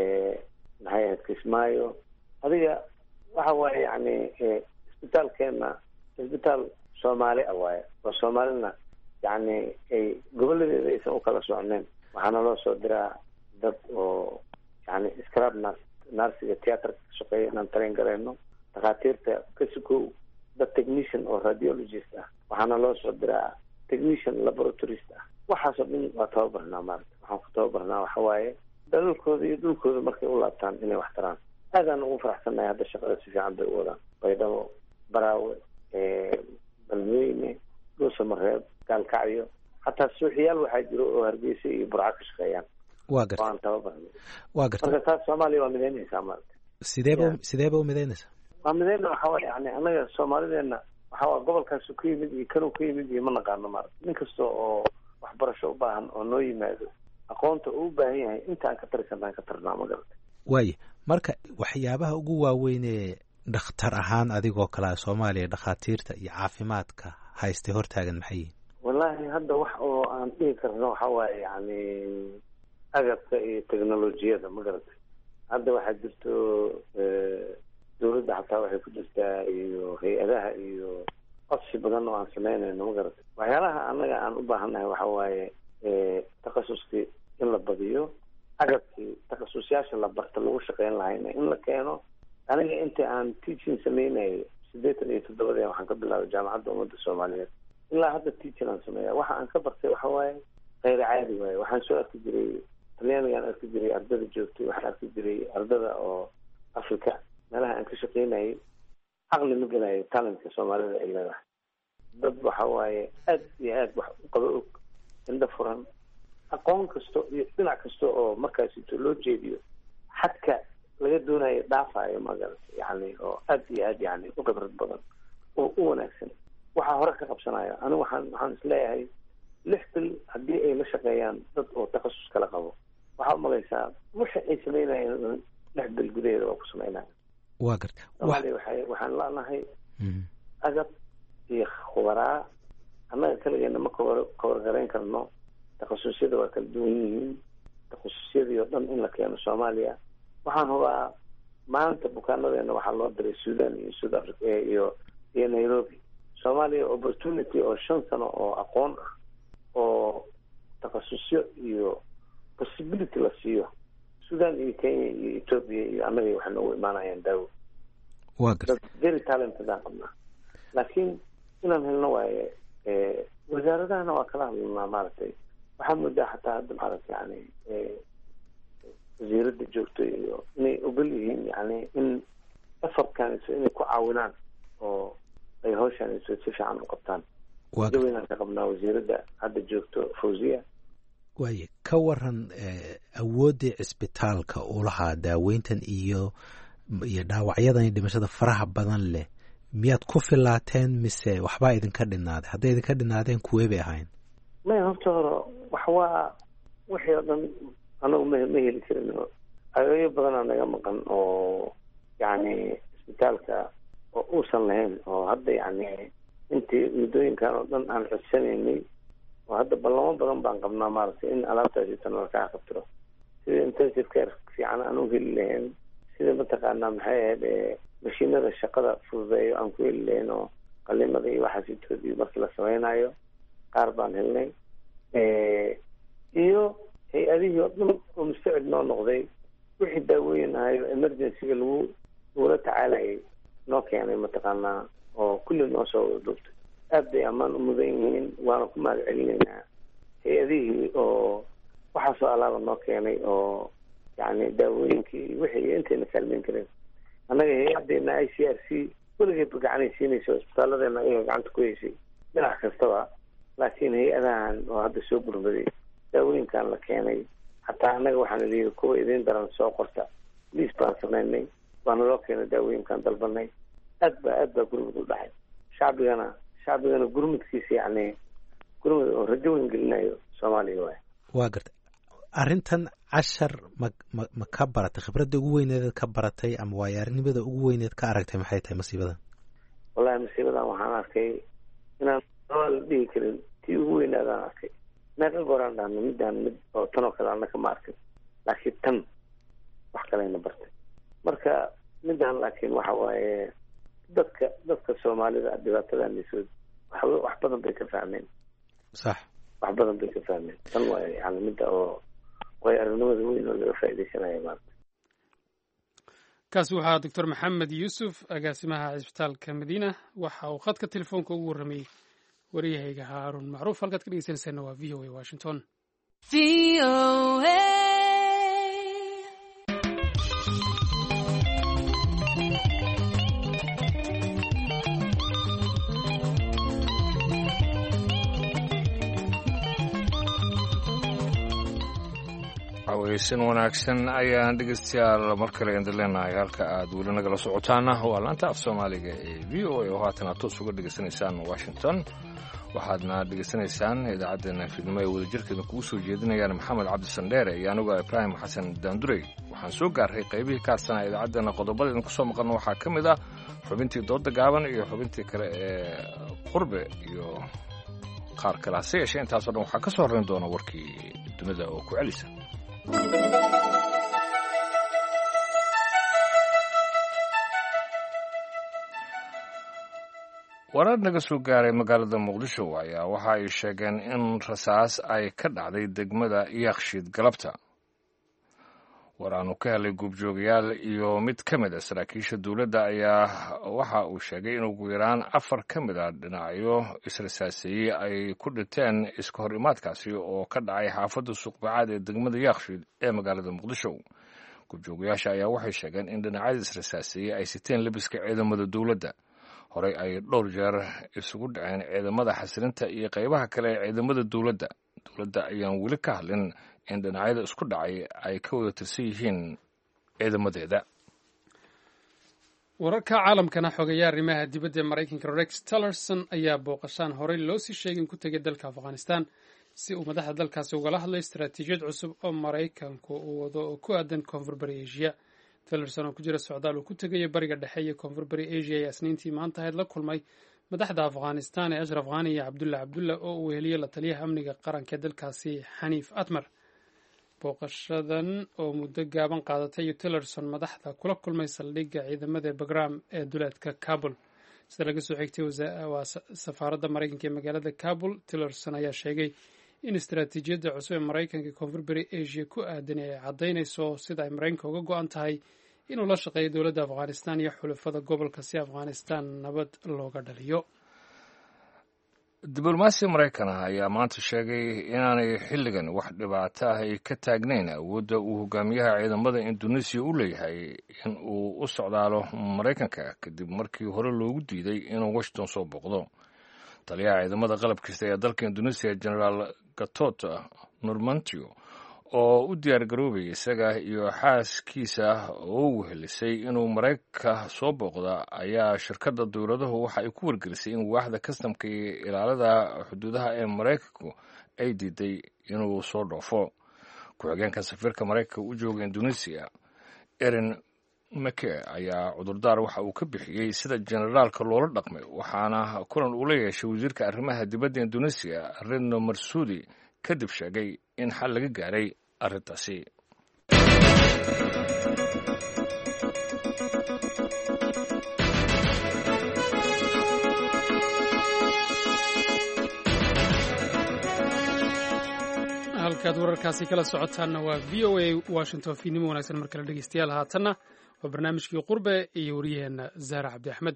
maxay ahayd kismaayo adiga waxa waaye yacni isbitaalkeena isbitaal soomaali ah waaye oo soomaalina yacni ay goboladeeda aysan u kala socneen waxaana loo soo diraa dad oo yani scrab narsiga theatrka ka shaqeeya inaan train gareyno dhakhaatiirta kasikow dad technician oo radiologist ah waxaana loo soo diraa technician laboratorist ah waxaasoo dhan waa tababarnaa maarata waxaan ku tababarnaa waxa waaye dalalkooda iyo dhulkooda markay u laabtaan inay wax taraan aadaan ugu faraxsannahay hadda shaqada si fiican bay u wadaan baydhabo baraawe beledweyne dhuusamareeb gaalkacyo hataa suuxiyaal waxaa jiro oo hargeysa iyo burca ka shaqeeyaan waa gartay waan tababarnay waa gartay marka taas soomaaliya waa mideynaysaa maarata sideeba u mideynaysaa waa mideyna waxaa waaye yani annaga soomaalideena waxaa gobolkaasu ka yimid iyo kanuu ka yimid iyo ma naqaano maarata nin kasta oo waxbarasho u baahan oo noo yimaado aqoonta uu u baahan yahay intaan ka tari karnaan ka tarnaa ma garata waaya marka waxyaabaha ugu waaweynee dhakhtar ahaan adigoo kalea soomaaliya dhakhaatiirta iyo caafimaadka haystay hortaagan maxay yihin wallaahi hadda wax oo aan dhihi karno waxa waaye yani agabka iyo technolojiyada ma garatay hadda waxaa jirto dawladda xataa waxay ku jirtaa iyo hay-adaha iyo codsi badan oo aan samaynayno ma garatay waxyaalaha annaga aan u baahannahay waxa waaye takhasuskii in la badiyo agabkii takhasusyaasha la barta lagu shaqeyn lahayna in la keeno aniga inta aan teaching sameynayay 87 waxaan ka bilaabay jaamacadda ummadda soomaaliyeed ilaa hadda teaching aan sameeya waxa aan ka bartay waxa waaye kheyr caadi waaye waxaan soo arki jiray talyaanigaan arki jiray ardada joogtay waxaan arki jiray ardada oo africa meelaha aan ka shaqeynayay caqli ma gelayo talentka soomaalida ay leedahay dad waxa waaye aad iyo aad wax u qaba og indha furan aqoon kasto iyo dhinac kasta oo markaasito loo jeediyo xadka laga doonayo dhaafayo magarata yani oo aad iyo aad yani u khibrad badan oo u wanaagsan waxaa hore ka qabsanayo anigu waxaan isleeyahay 6 bil haddii ay la shaqeeyaan dad oo takhasus kala qabo waxaa umalaysaa wixii ay sameynayeen 6 bil gudaheeda waa ku sameynaya waa garta soomaaliya waxaan leenahay agab iyo khubaraa annaga kaligeena ma kawargarayn karno takhasusyada waa kala duwan yihiin takhasusyadii oo dhan in la keeno soomaaliya waxaan hubaa maanta bukaanadeena waxaa loo diray sudan iyo south africa iyo nairobi soomaaliya opportunity oo 5 sano oo aqoon ah oo takhasusyo iyo possibility la siiyo sudan iyo kenya iyo ethiopia iyo annaga waxay noogu imaanayaan daawo waa garta very talented aan qabnaa laakiin inaan helno waaye wasaaradahana waa kala hadlanaa maaragtay waxaa moodaa xataa hadda maaragta yani wasiirada joogto iyo inay ogol yihiin yani in efortkaaniso inay ku caawinaan oo ay hawshaaniso si fiican u qabtaan daweynaan ka qabnaa wasiirada hadda joogto fawziya waaye ka waran awooddii cisbitaalka uu lahaa daaweyntan iyo dhaawacyadan iyo dhimashada faraha badan leh miyaad ku filaateen mise waxbaa idinka dhinaaday hadday idinka dhinaadeen kuwee bay ahayn maya horta hore waxwaa wixii oo dhan anagu ma heli karin adeegyo badanaa naga maqan oo yani isbitaalka oo uusan lahayn oo hadda yani intii muddooyinkan oo dhan aan codsanaynay oo hadda ballamo badan baan qabnaa maaragtay in alaabtaasi tan lakaa qabtiro sida intensive care fiican aan u heli lahayn sida mataqaanaa maxay ahayd mashiinada shaqada fududeeyo aan ku heli lahayn oo qalimada iyo waxaasitoodii markii la sameynayo qaar baan helnay iyo hay-adihii oo dhan oo mustacid noo noqday wixii daawooyin ahayo emergencyga lagula tacaalayay noo keenay mataqaanaa oo kulli noo soo duubtay aad bay ammaan u mudan yihiin waana ku mahad celinaynaa hay-adihii oo waxaasoo alaaba noo keenay oo yani daawooyinkii wixii intayna kaalmeyn kareen annaga hay-adeena i c r c weligeedba gacanay siinaysa isbitaalladeena ayagoo gacanta ku heysay dhinac kastaba laakiin hay-adahan oo hadda soo gurmaday daawooyinkan la keenay xataa annaga waxaana liyihi kuwa idiin daran soo qorta liis baan sameynay waana loo keenay daawooyinkan dalbanay aad baa gurmud u dhaxay shacbigana gurmudkiisa yani gurmud oo rajo weyn gelinayo soomaaliya waay waa gartay arrintan cashar ma ka baratay khibradda ugu weyneed ka baratay ama waayo-aragnimada ugu weyneed ka aragtay maxay tahay masiibadan wallahi masiibadan waxaan arkay inaan la dhihi karin tii ugu weynaadaan arkay meeqa gooraan dhahno midaan mid oo tan oo kale annaka ma arkin laakiin tan wax kaleyna bartay marka midaan laakiin waxa waaye dadka soomaalida dhibaatadaanisood wax badan bay ka fahmeen sax wax badan bay ka fahmeen tan waa yani midda oo waayo-aragnimada weyn oo laga faa'iidaysanaya maarta kaasi waxaa doctor maxamed yuusuf agaasimaha cisbitaalka madiina waxa uu khadka telefoonka ugu warramayey wariyahayga haarun macruuf halkaad ka dhegeysanaysaana waa v o a washington cawaysan wanaagsan ayaan dhegeystayaal mar kale idin leenahay halka aad weli nagala socotaana waa laanta af soomaaliga ee v o a oo haatan aad toos uga dhegeysanaysaan washington waxaadna dhegeysanaysaan idaacaddeenna fiidnimo ee wadajirkeeda kugu soo jeedinayaan maxamed cabdi sandheere iyo anigu ibraahim xasan daandurey waxaan soo gaarray qaybihii kaasana idaacaddeenna qodobada idinku soo maqalna waxaa ka mid ah xubintii dooda gaaban iyo xubintii kale ee qurbe iyo qaar kale hase yeeshee intaasoo dhan waxaa ka soo horrayn doona warkii dunida oo ku celisa warar naga soo gaaray magaalada muqdisho ayaa waxa ay sheegeen in rasaas ay ka dhacday degmada yakshiid galabta war aanu ka helay goobjoogayaal iyo mid ka mid a saraakiisha dowladda ayaa waxa uu sheegay in ugu yaraan 4 ka mid a dhinacyo israsaaseeyey ay ku dhinteen iska hor imaadkaasi oo ka dhacay xaafadda suuqbacaad ee degmada yakshiid ee magaalada muqdisho goobjoogayaasha ayaa waxay sheegeen in dhinacyada israsaaseeyey ay siteen labiska ciidamada dowladda horey ay dhowr jeer isugu dhaceen ciidamada xasilinta iyo qaybaha kale ee ciidamada dowladda ayaan weli ka hadlin in dhinacyada isku dhacay ay ka wada tirsan yihiin ciidamadeeda wararka caalamkana xogeeya arrimaha dibadda ee maraykanka rex tillerson ayaa booqashaan horey loo sii sheegin ku tegay dalka afghanistan si uu madaxda dalkaasi ugala hadlay istaraatiijiyad cusub oo maraykanku uu wado oo ku aadan koonfur bari asia tillerson oo ku jira socdaal uu ku tegaya bariga dhexe iyo koonfur bari asia ayaa isniintii maanta ahayd la kulmay madaxda afghanistan ee ashraf khani iyo cabdulla oo uu heliyey la taliyaha amniga qaranka ee dalkaasi xaniif atmar booqashadan oo muddo gaaban qaadatay iyo tillerson madaxda kula kulmay saldhigga ciidamada bagram ee duleedka kabul sida laga soo xigtay waa safaaradda maraykanka ee magaalada kabul tillerson ayaa sheegay in istaraatiijiyadda cusub ee maraykanka koonfur bari asia ku aadan ay caddaynayso sida ay maraykanka uga go-an tahay inuu la shaqeeyo dowladda afghanistan iyo xulafada gobolka si afghanistan nabad looga dhaliyo diblomaasiya maraykan ah ayaa maanta sheegay inaanay xilligan wax dhibaato ah ay ka taagnayn awoodda uu hogaamiyaha ciidamada induneesiya u leeyahay in uu u socdaalo maraykanka kadib markii hore loogu diiday inuu washington soo booqdo taliyaha ciidamada qalabkiista ee dalka induneesiya generaal gatot nurmantio oo u diyaar garoobaya isaga iyo xaaskiisa oo wehelisay inuu maraykanka soo booqda ayaa shirkadda dowladahu waxa ay ku wargelisay in waaxda kastamka iyo ilaalada xuduudaha ee maraykanku ay diiday inuu soo dhoofo ku-xigeenka safiirka maraykanka u jooga induneesiya erin make ayaa cudurdaar waxa uu ka bixiyey sida generaalka loola dhaqmay waxaana kulan uu la yeeshay wasiirka arrimaha dibadda induneesiya redno marsudi kadib sheegay in xal laga gaaray arrintaasi halkaad wararkaasi kala socotaanna waa v o a washington fiidnimo wanaagsan mar kale dhegeystayaal haatanna waa barnaamijkii qurbe iyo wariyaheenna zaara cabdi axmed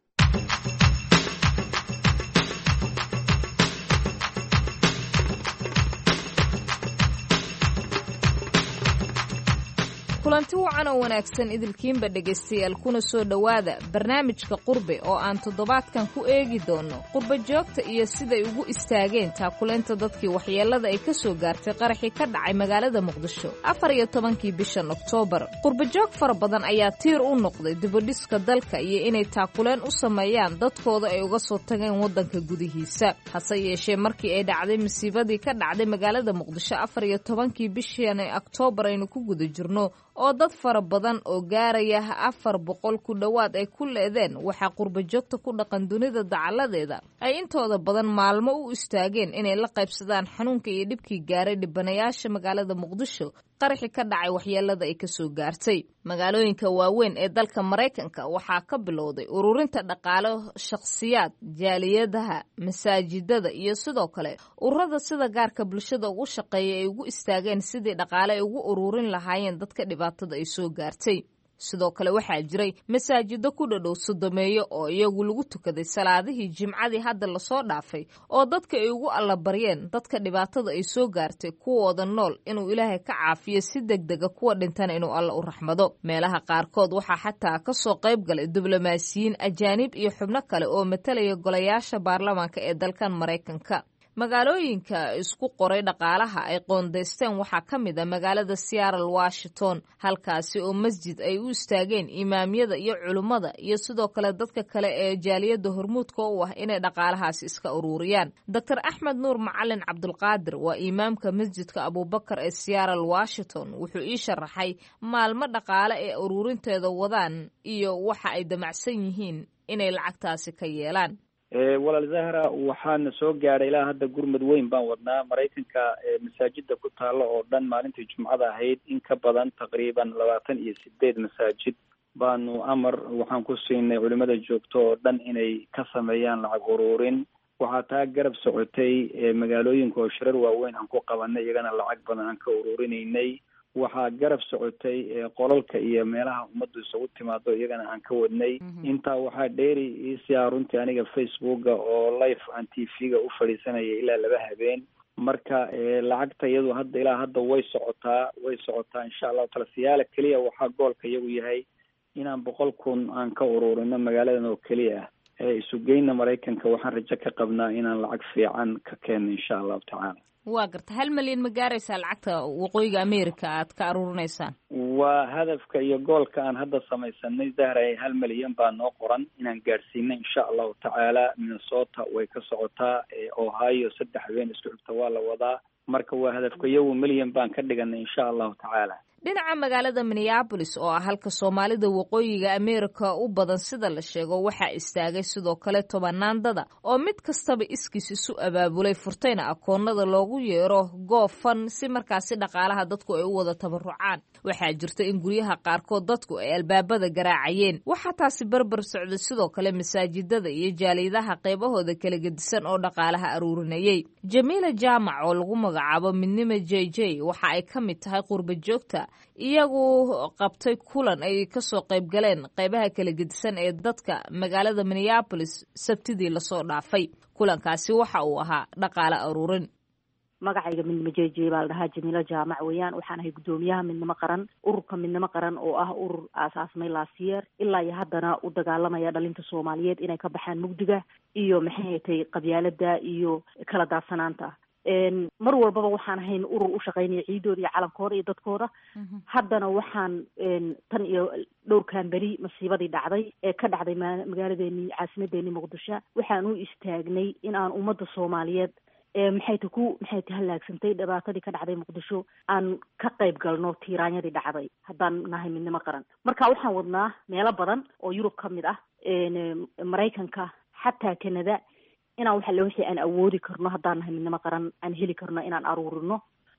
kulanti wacan oo wanaagsan idilkiinba dhegaystayaal kuna soo dhowaada barnaamijka qurbe oo aan toddobaadkan ku eegi doonno qurba joogta iyo siday ugu istaageen taakulaynta dadkii waxyeellada ay ka soo gaartay qaraxii ka dhacay magaalada muqdisho 14 bishan oktoobar qurbajoog fara badan ayaa tiir u noqday dibadhiska dalka iyo inay taakuleen u sameeyaan dadkooda ay uga soo tageen waddanka gudihiisa hase yeeshee markii ay dhacday masiibadii ka dhacday magaalada muqdisho 14 bishan oktoobar aynu ku guda jirno oo dad fara badan oo gaaraya 400 ku dhowaad ay ku leedeen waxaa qurbajoogta ku dhaqan dunida dacaladeeda ay intooda badan maalmo u istaageen inay la qaybsadaan xanuunka iyo dhibkii gaaray dhibanayaasha magaalada muqdisho qaraxi ka dhacay waxyeelada ay ka soo gaartay magaalooyinka waaweyn ee dalka Mareykanka waxaa ka bilowday ururinta dhaqaale shakhsiyaad jaaliyadaha masaajidada iyo sidoo kale ururada sida gaarka bulshada ugu shaqeeya ay ugu istaageen sidii dhaqaale ay ugu ururin lahaayeen dadka dhibaatada ay soo gaartay sidoo kale waxaa jiray masaajido ku dhadhow sodomeeyo oo iyagu lagu tukaday salaadihii jimcadii hadda lasoo dhaafay oo dadka ay ugu allabaryeen dadka dhibaatada ay soo gaartay kuwooda nool inuu ilaahay ka caafiyo si degdega kuwa dhintana inuu alla u raxmado meelaha qaarkood waxaa xataa ka soo qayb galay diblomaasiyiin ajaanib iyo xubno kale oo matalaya golayaasha baarlamaanka ee dalkan Mareykanka magaalooyinka isku qoray dhaqaalaha ay qoondaysteen waxaa ka mid a magaalada Seattle, Washington, halkaasi oo masjid ay u istaageen imaamyada iyo culimmada iyo sidoo kale dadka kale ee jaaliyadda hormuudka u ah inay dhaqaalahaasi iska ururiyaan. Dr. Axmed Nuur Macalin Cabdulqaadir waa imaamka masjidka Abubakar ee Seattle, Washington. Wuxuu ii sharaxay maalmo dhaqaale ee ururinteeda wadaan iyo waxa ay damacsan yihiin inay lacagtaasi ka yeelaan. walaal Zahra, waxaana soo gaaray ilaa hadda gurmad weyn baan wadnaa. Maraykanka masaajida ku taalo oo dhan maalintii Jumcada ahayd in ka badan taqriiban 28 masaajid baanu waxaan ku siinay culimada joogto oo dhan inay ka sameeyaan lacag ururin. waxaa taa garab socotay magaalooyinka oo shirar waaweyn aan ku qabanay, iyagana lacag badan aan ka ururinaynay. waxaa garab socotay qolalka iyo meelaha ummaddu isugu timaado, iyagana aan ka wadnay. intaa waxaa dheeri isiyaa runtii aniga Facebooka oo live aan TV-ga u fadhiisanaya ilaa 2 habeen. marka lacagta iyadu ilaa hadda way socotaa insha Allah taala. siyaala kaliya waxaa goolka iyagu yahay inaan 100,000 aan ka ururino magaaladan oo kaliya isugeyna Maraykanka. waxaan rajo ka qabnaa inaan lacag fiican ka keeno insha Allah taala. waa garta 1 milyan ma gaaraysaa lacagta waqooyiga America aad ka ururinaysaan? waa hadafka iyo goolka aan hadda samaysanay Zahra. 1 milyan baa noo qoran inaan gaarsiino insha Allah taala. Minnesota way ka socotaa, Ohio 3 habeen isku xigta waa la wadaa. marka waa hadafka iyagu 1 milyan baan ka dhiganay insha Allah taala. dhinaca magaalada Minneapolis oo ah halka Soomaalida waqooyiga America u badan sida la sheego, waxaa istaagay sidoo kale 10 dad oo mid kastaba iskiis isu abaabulay furtayna akoonada loogu yeero GoFund si markaasi dhaqaalaha dadku ay u wada tabarucaan. waxaa jirta in guryaha qaarkood dadku ay albaabada garaacayeen. waxaa taasi barbar socday sidoo kale masaajidada iyo jaaliyadaha qaybahooda kala gedisan oo dhaqaalaha aruurinayay. Jamiila Jaamac oo lagu magacaabo Midnimo JJ waxa ay ka mid tahay qurba joogta iyagu qabtay kulan ay ka soo qayb galeen qaybaha kala gedisan ee dadka magaalada Minneapolis Sabtidii la soo dhaafay. kulankaasi waxa uu ahaa dhaqaale aruurin. magacayga Midnimo JJ baa la dhahaa. Jamiila Jaamac weeyaan. waxaan ahay gudoomiyaha Midnimo Qaran, ururka Midnimo Qaran oo ah urur aasaasmay last year ilaa iyo haddana u dagaalamaya dhalinta Soomaaliyeed inay ka baxaan mugdiga iyo qabyaalada iyo kala daadsanaanta. mar walbaba waxaan ahayn urur u shaqeynaya ciidooda iyo calankooda iyo dadkooda. haddana waxaan tan iyo dhowrkan beri masiibadii dhacday ee ka dhacday magaaladeeni caasimadeeni Muqdisho, waxaan u istaagnay in aan ummadda Soomaaliyeed maxay halaagsantay dhibaatadii ka dhacday Muqdisho aan ka qayb galno tiiraanyadii dhacday haddaan nahay Midnimo Qaran. marka waxaan wadnaa meelo badan oo Yurub ka mid ah, Maraykanka, xataa Canada, inaan wixii aan awoodi karno haddaan nahay Midnimo Qaran aan heli karno inaan aruurino.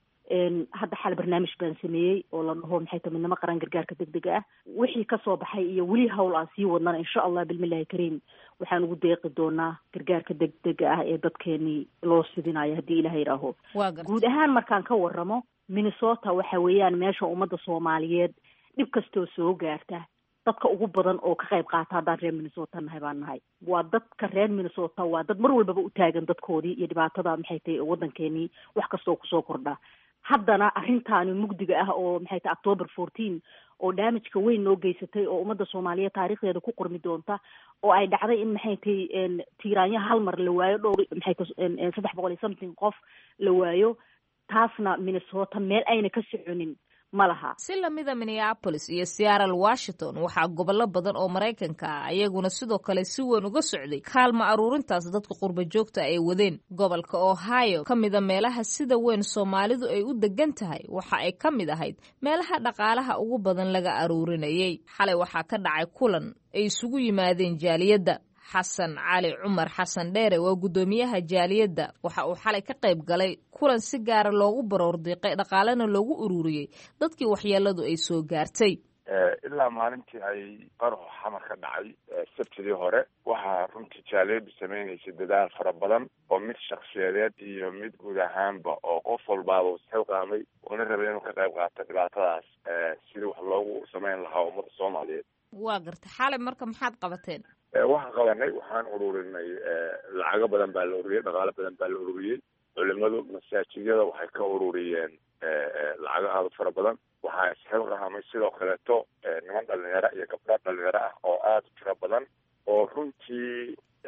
hadda xal barnaamij baan sameeyey oo la dhaho Midnimo Qaran gargaarka degdega ah. wixii kasoo baxay iyo weli hawl aan sii wadnana insha Allah bilmillahi kariim waxaan ugu deeqi doonaa gargaarka degdega ah ee dadkeenii loo sidinayo haddii Ilaahay raaho. guud ahaan markaan ka waramo, Minnesota waxa weeyaan meesha ummadda Soomaaliyeed dhib kastoo soo gaarta dadka ugu badan oo ka qayb qaata haddaan reer Minnesota nahay baan nahay. waa dadka reer Minnesota waa dad mar walbaba u taagan dadkoodii iyo dhibaatada waddankeenii wax kastoo kusoo kordha. haddana arrintaani mugdiga ah oo October 14 oo damage-ka weyn noo geysatay oo ummadda Soomaaliyeed taariikhdeeda ku qormi doonta, oo ay dhacday in tiiraanya hal mar la waayo, dhowr 300 something qof la waayo. taasna Minnesota meel ayna ka soconin malaha. si lamida Minneapolis iyo Seattle, Washington, waxaa gobollo badan oo Maraykanka ah iyaguna sidoo kale si weyn uga socday kaalmo aruurintaas dadka qurba joogta ay wadeen. gobolka Ohio ka mida meelaha sida weyn Soomaalidu ay u degan tahay, waxa ay ka mid ahayd meelaha dhaqaalaha ugu badan laga aruurinayay. xalay waxaa ka dhacay kulan ay isugu yimaadeen jaaliyadda. xasan cali cumar xasan dheere waa gudoomiyaha jaaliyadda. waxa uu xalay ka qayb galay kulan si gaara loogu baroordiiqay dhaqaalena loogu ururiyey dadkii waxyeeladu ay soo gaartay. ilaa maalintii ay qaraxu xamar ka dhacay sabtidii hore, waxaa runtii jaaliyaddu sameynaysa dadaal fara badan oo mid shakhsiyadeed iyo mid guud ahaanba oo qof walbaaba isxilqaamay una rabay inuu ka qayb qaato dhibaatadaas sidii wax loogu samayn lahaa ummadda Soomaaliyeed. waa garta. xalay marka maxaad qabateen? waxaan qabanay, waxaan ururinay lacago badan baa la ururiyey, dhaqaalo badan baa la ururiyey. culimadu masaajidyada waxay ka ururiyeen lacago aad u fara badan. waxaa isxilqaamay sidoo kaleeto niman dhalinyaro iyo gabdho dhalinyaro ah oo aad u tiro badan oo runtii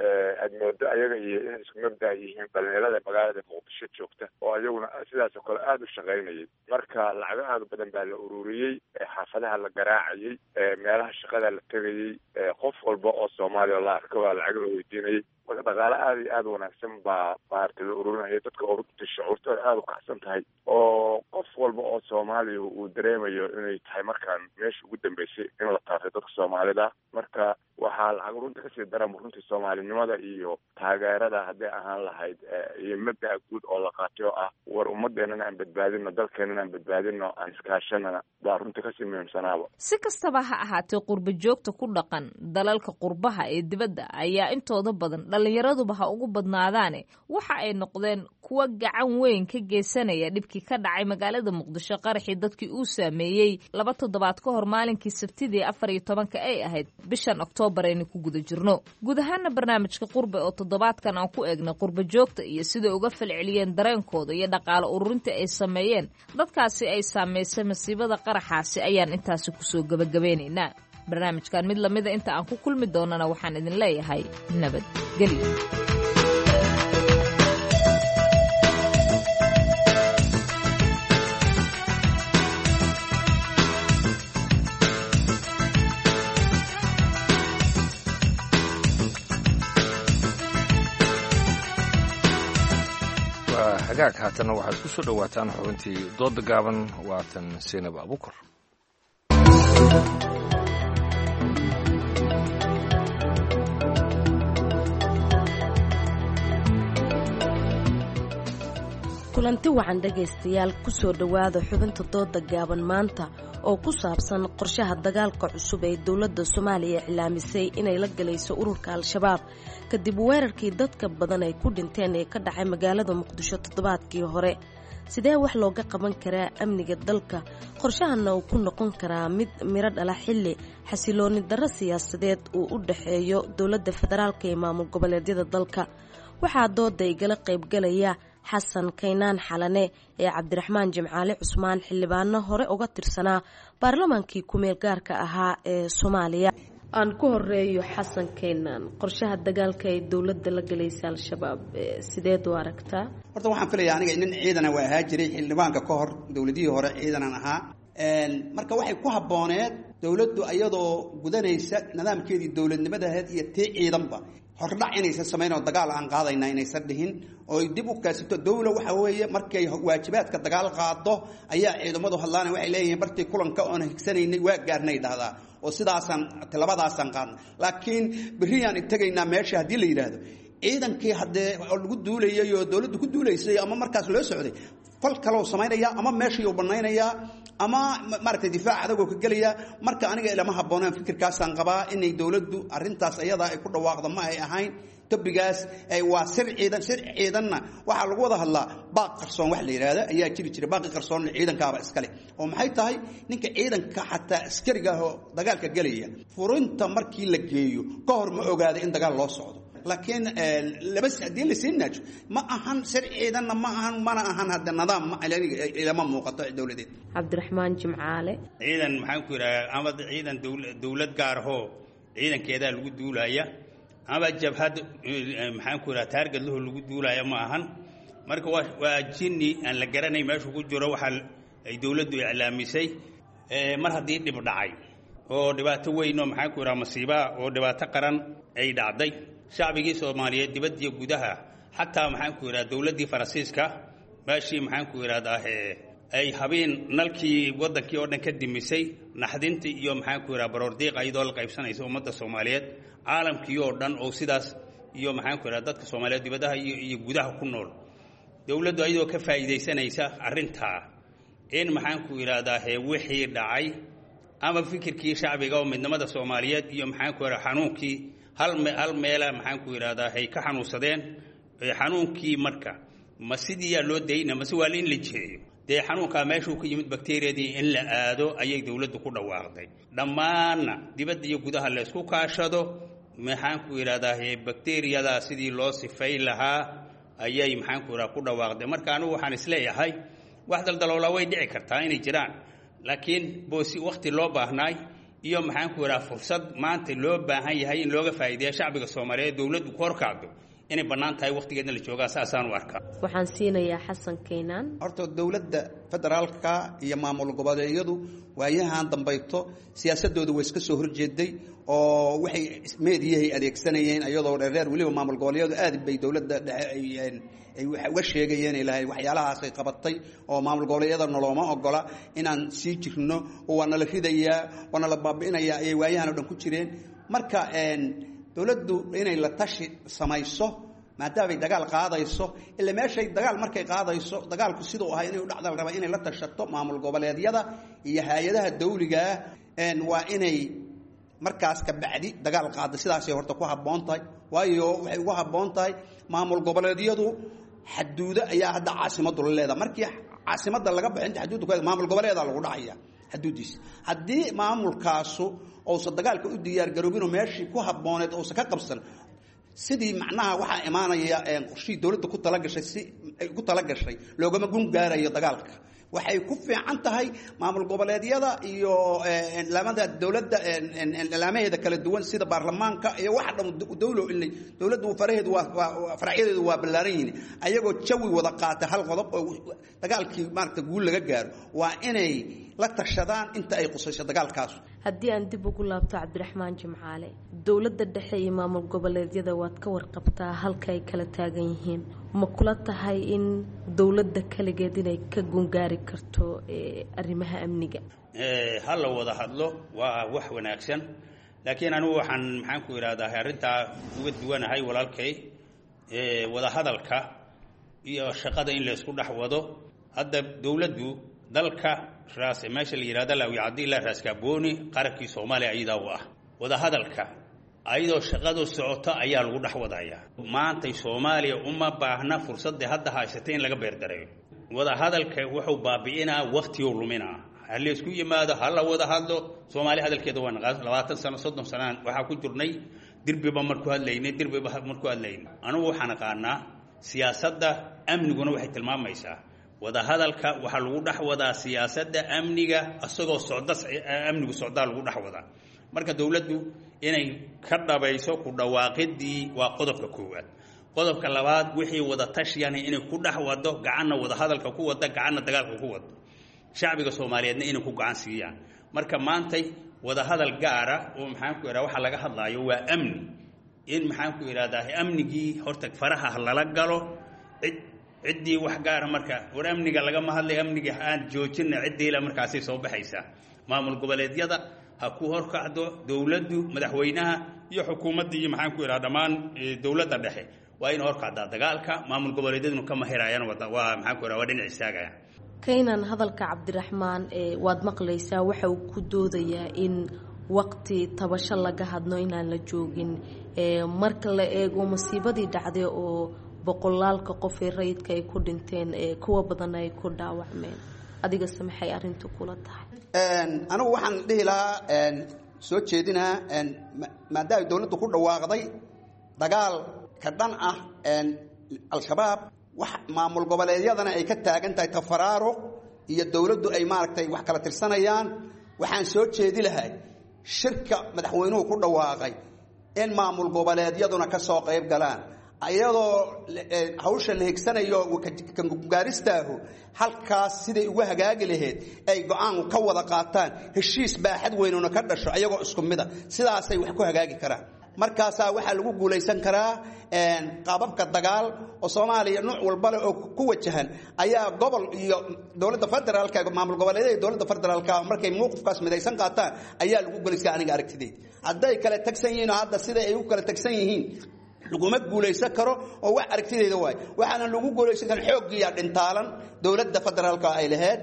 aad moodo ayaga iyo inay isku mabda yihiin dhalinyarada magaalada muqdisho joogta oo iyaguna sidaas oo kale aada u shaqaynayay. Marka lacago aada badan baa la ururiyey, xaafadaha la garaacayay, meelaha shaqada la tegayay, qof walba oo Soomaaliya la arko waa lacag la weydiinayay. marka dhaqaale aada iyo aada wanaagsan baa maaragtay la ururinaya. dadka oo runtii shucuurtooda aada u kacsan tahay oo qof walba oo Soomaaliya uu dareemayo inay tahay markaan meesha ugu dambeysay in la taabtay dadka Soomaalida. marka waxaa lacag runta kasii daran runtii Soomaalinimada iyo taageerada hadday ahaan lahayd iyo mabda'a guud oo la qaatay oo ah war ummadeenana aan badbaadino, dalkeenana aan badbaadino, aan iskaashanana baa runtii kasii muhiimsanaaba. si kastaba ha ahaatee qurba joogta ku dhaqan dalalka qurbaha ee dibadda ayaa intooda badan dhallinyaraduba ha ugu badnaadaane waxa ay noqdeen kuwa gacan weyn ka geysanaya dhibkii ka dhacay magaalada muqdisho qaraxii dadkii uu saameeyey 2 toddobaad ka hor maalinkii sabtidii 14 ay ahayd bishan Oktoobar aynu ku guda jirno. guud ahaana barnaamijka qurbe oo toddobaadkan aan ku eegna qurba joogta iyo sida uga falceliyeen dareenkooda iyo dhaqaale ururinta ay sameeyeen dadkaasi ay saameysay masiibada qaraxaasi ayaan intaasi kusoo gabagabeynaynaa. barnaamijkan mid lamida inta aan ku kulmi doonana waxaan idin leeyahay nabadgelyo. hagaag haatana waxaad ku soo dhowaataan xubintii dooda gaaban waatan Seenab Abuukar. kulanti wacan dhegaystayaal kusoo dhowaada xubinta dooda gaaban maanta oo ku saabsan qorshaha dagaalka cusub ee dowladda Soomaaliya iclaamisay inay la galayso ururka Al-Shabaab kadib weerarkii dadka badan ay ku dhinteen ee ka dhacay magaalada Muqdisho toddobaadkii hore. sidee wax looga qaban karaa amniga dalka? qorshahana uu ku noqon karaa mid miro dhala xilli xasilooni darro siyaasadeed uu u dhaxeeyo dowladda federaalka iyo maamul goboleedyada dalka. waxaa dooda igala qaybgalaya xasan kaynaan xalane ee cabdiraxmaan jimcaale cusmaan xildhibaano hore uga tirsanaa baarlamaankii ku-meel gaarka ahaa ee Soomaaliya. aan ku horeeyo xasan kaynaan, qorshaha dagaalka ee dowladda la galaysa Al-Shabaab sideed u aragtaa? horta waxaan filayaa aniga nin ciidana waa ahaa jiray xildhibaanka ka hor dowladihii hore ciidanan ahaa. marka waxay ku habbooneed dowladdu iyadoo gudanaysa nidaamkeedii dowladnimadaheed iyo tii ciidanba hordhac inaysan samayn oo dagaal aan qaadayna inaysan dhihin oo dib u kaasito dowla waxa weeye markay waajibaadka dagaal qaado ayaa ciidamadu hadlaan waxay leeyihiin bartii kulanka oon higsanaynay waa gaarnay dhahdaa oo sidaasaan labadaasaan qaadna. laakiin berriyaan tagaynaa meesha haddii la yidhaahdo ciidankii haddee lagu duulayay oo dowladdu ku duulaysay ama markaas loo socday fal kaloo samaynaya ama meeshii uu banaynayaa ama maaragtay difaac adagoo ka gelaya. marka aniga ilama habboonaan fikirkaasaan qabaa inay dowladdu arrintaas ayada ay ku dhawaaqdo ma ay ahayn tobigaas waa sir ciidanna waxaa lagu wada hadlaa baaq qarsoon wax la yidhaahdo ayaa jiri jira. baaqi qarsoon ciidankaaba iskale oo maxay tahay ninka ciidanka xataa askariga ah oo dagaalka gelaya furinta markii la geeyo ka hor ma ogaada in dagaal loo socdo. laakiin labas haddii la sii naajo ma ahan sir ciidanna ma ahan mana ahan hadda nidaam ilama muuqato dowladeed. cabdiraxmaan jimcaale, ciidan maxaan ku yidhaha ama ciidan dowlad gaar ahoo ciidankeedaa lagu duulaya ama jabhad maxaan ku yidhaha taargad lahu lagu duulaya ma ahan. marka waa jinni aan la garanay meeshuu ku jiro waxa ay dowladdu iclaamisay mar haddii dhib dhacay oo dhibaato weyn oo maxaan ku yidhaha masiibaa oo dhibaato qaran ay dhacday shacbigii Soomaaliyeed dibadda iyo gudaha xataa maxaan ku yiraahdaa dawladdii Faransiiska meeshii maxaan ku yiraahdaa ay habeen nalkii wadankii oo dhan ka dimisay naxdintii iyo maxaan ku yiraahdaa baroordiiq ayadoo la qaybsanaysa ummadda Soomaaliyeed caalamkii oo dhan oo sidaas iyo maxaan ku yiraahdaa dadka Soomaaliyeed dibadaha iyo gudaha ku nool dawladdu ayadoo ka faa'iideysanaysa arrinta in maxaan ku yiraahdaa wixii dhacay ama fikirkii shacbiga oo midnimada Soomaaliyeed iyo maxaan ku yiraahdaa xanuunkii hal meel maxaan ku yiraahdaa ay ka xanuunsadeen xanuunkii marka ma sidii loo deeyna ma si waa in la jeeyo dee xanuunka meeshuu ka yimid bakteeriyadii in la aado ayay dawladdu ku dhawaaqday dhammaanna dibadda iyo gudaha la isku kaashado maxaan ku yiraahdaa bakteeriyada sidii loo sifay lahaa ayay maxaan ku yiraahdaa ku dhawaaqday. marka anigu waxaan isleeyahay wax daldaloola way dhici kartaa inay jiraan laakiin boosi waqti loo baahnaay iyo maxaan ku idhaha fursad maanta loo baahan yahay in looga faa'iideeyo shacbiga Soomaaliyeed dawladdu ku horkacdo inay bannaan tahay waqtigeedna la joogaa saasaan u arkaa. waxaan siinayaa xasan keenan. horta dawladda federaalka iyo maamul goboleedyadu waayahan dambayto siyaasadooda way iska soo horjeeday oo waxay meediyahay adeegsanayeen iyadoo dheer waliba maamul goboleedyadu aad bay dawladda ay uga sheegayeen ilaahay waxyaalahaas ay qabatay oo maamul goboleedyada noloma ogola inaan sii jirno oo wana la ridayaa wana la baabi'inayaa ay waayahan oo dhan ku jireen marka dawladdu inay la tashi samayso maadaama ay dagaal qaadayso ilaa meeshay dagaal markay qaadayso dagaalku sidoo ahay inay u dhacdal raba inay la tashato maamul goboleedyada iyo hay'adaha dawliga waa inay markaas ka bacdi dagaal qaado sidaas ay horta ku haboon tahay waayo waxay ugu haboon tahay maamul goboleedyadu xaduudo ayaa hadda caasimadu leedahay markii caasimada laga bixin xaduudka maamul goboleedyada lagu dhacaya xaduudiis haddii maamulkaasu oo dagaalka u diyaar garoobin oo meeshii ku habooneed oo ka qabsan sidii macnaha waxa imaanaya qorshii dawladda ku talagashay si ay ku talagashay loogama gun gaarayo dagaalka waxay ku fiican tahay maamul goboleedyada iyo lamada dawladda laamaheeda kala duwan sida baarlamaanka iyo waxa dhan dawladdu faraheedu waa faracyadeedu waa ballaaran yihiin ayagoo jawi wada qaata hal qodob oo dagaalkii maarta guul laga gaaro waa inay la tashadaan inta ay qusayso dagaalkaas. haddii aan dib ugu laabto Cabdiraxmaan Jimcaale dawladda dhexe iyo maamul goboleedyada waad ka warqabtaa halka ay kala taagan yihiin ma kula tahay in dawladda kaligeed inay ka gungaari karto arrimaha amniga hal wada hadlo waa wax wanaagsan laakiin anigu waxaan maxaan ku iraahdaa arrinta uga duwanahay walaalkay wada hadalka iyo shaqada in la isku dhax wado hadda dawladdu dalka raas meesha la yiraahdo la wicdi la raas kaaboni qaranka Soomaaliya ayada u ah wada hadalka ayadoo shaqadu socoto ayaa lagu dhax wadayaa maanta Soomaaliya uma baahna fursad hadda haysatay in laga beerdareeyo wada hadalka wuxuu baabi'inaa waqti oo lumina hal isku yimaado hal wada hadlo Soomaaliya hadalkeeda waa 20 sano 30 sano waxa ku jirnay dirbiba markuu hadlaynay anigu waxaan aqaanaa siyaasadda amniguna waxay tilmaamaysaa wada hadalka waxa lagu dhax wadaa siyaasadda amniga asagoo socda amnigu socda lagu dhax wadaa marka dawladdu inay ka dhabayso ku dhawaaqidii waa qodobka koowaad qodobka labaad wixii wada tashiyana inay ku dhax wado gacanna wada hadalka ku wada gacanna dagaalka ku wado shacbiga Soomaaliyeedna inay ku gacan siiyaan marka maantay wada hadal gaara oo maxaan ku iraahdaa waxa laga hadlayo waa amni in maxaan ku iraahdaa amnigii horta faraha lala galo ciddii wax gaar marka war amniga laga ma hadlay amniga aan joojina ciddii la markaas soo baxaysa maamul goboleedyada ha ku horkacdo dawladdu madaxweynaha iyo xukuumadda iyo maxaan ku iraahdaa dhamaan dawladda dhexe waa in horkacda dagaalka maamul goboleedyadu kama hirayaan wada waa maxaan ku iraahdaa dhinac istaagaya keenan hadalka Cabdiraxmaan waad maqlaysaa waxa uu ku doodayaa in waqti tabasho laga hadno inaan la joogin marka la eego masiibadii dhacday oo boqolaalka qof ee rayidka ay ku dhinteen kuwa badan ay ku dhaawacmeen adiga samaxay arintu kula tahay anigu waxaan dhihi lahaa soo jeedinaa maadaama dawladdu ku dhawaaqday dagaal ka dhan ah al-shabaab wax maamul goboleedyadana ay ka taagan tahay tafaraaruq iyo dawladdu ay maaragtay wax kala tirsanayaan waxaan soo jeedi lahay shirka madaxweynuhu ku dhawaaqay in maamul goboleedyaduna ka soo qayb galaan ayadoo hawsha la higsanayo kan gaaristaahu halkaas siday ugu hagaagi lahayd ay go'aan ka wada qaataan heshiis baaxad weynuna ka dhasho ayagoo isku mid ah sidaasay wax ku hagaagi karaan markaasa waxa lagu guulaysan karaa qaababka dagaal oo Soomaaliya nooc walba oo ku wajahan ayaa gobol iyo dawladda federaalka maamul goboleedyada dawladda federaalka markay mowqifkaas midaysan qaataan ayaa lagu guulaysan aniga aragtidayda hadday kala tagsan yihiin hadda sida ay u kala tagsan yihiin laguma guulaysan karo oo wax aragtidayda waay waxaana lagu guulaysan kan xooggiya dhintaalan dawladda federaalka ay lahayd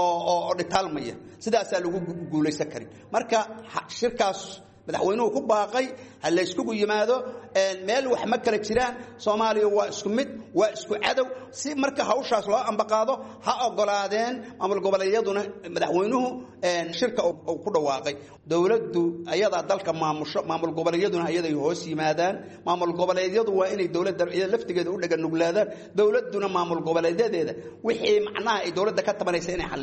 oo dhintaalmaya sidaas lagu guulaysan karin marka shirkaas madaxweynuhu ku baaqay hal la isku yimaado meel wax ma kala jiraan Soomaaliya waa isku mid waa isku cadow si marka hawshaas loo ambaqaado ha ogolaadeen maamul goboleedyaduna madaxweynuhu shirka uu ku dhawaaqay dawladdu ayada dalka maamusho maamul goboleedyaduna ayada ay hoos yimaadaan maamul goboleedyadu waa inay dawladda laftigeeda u dhagan nuglaadaan dawladduna maamul goboleedyadeeda wixii macnaha ay dawladda ka tabanaysa inay xaliyaan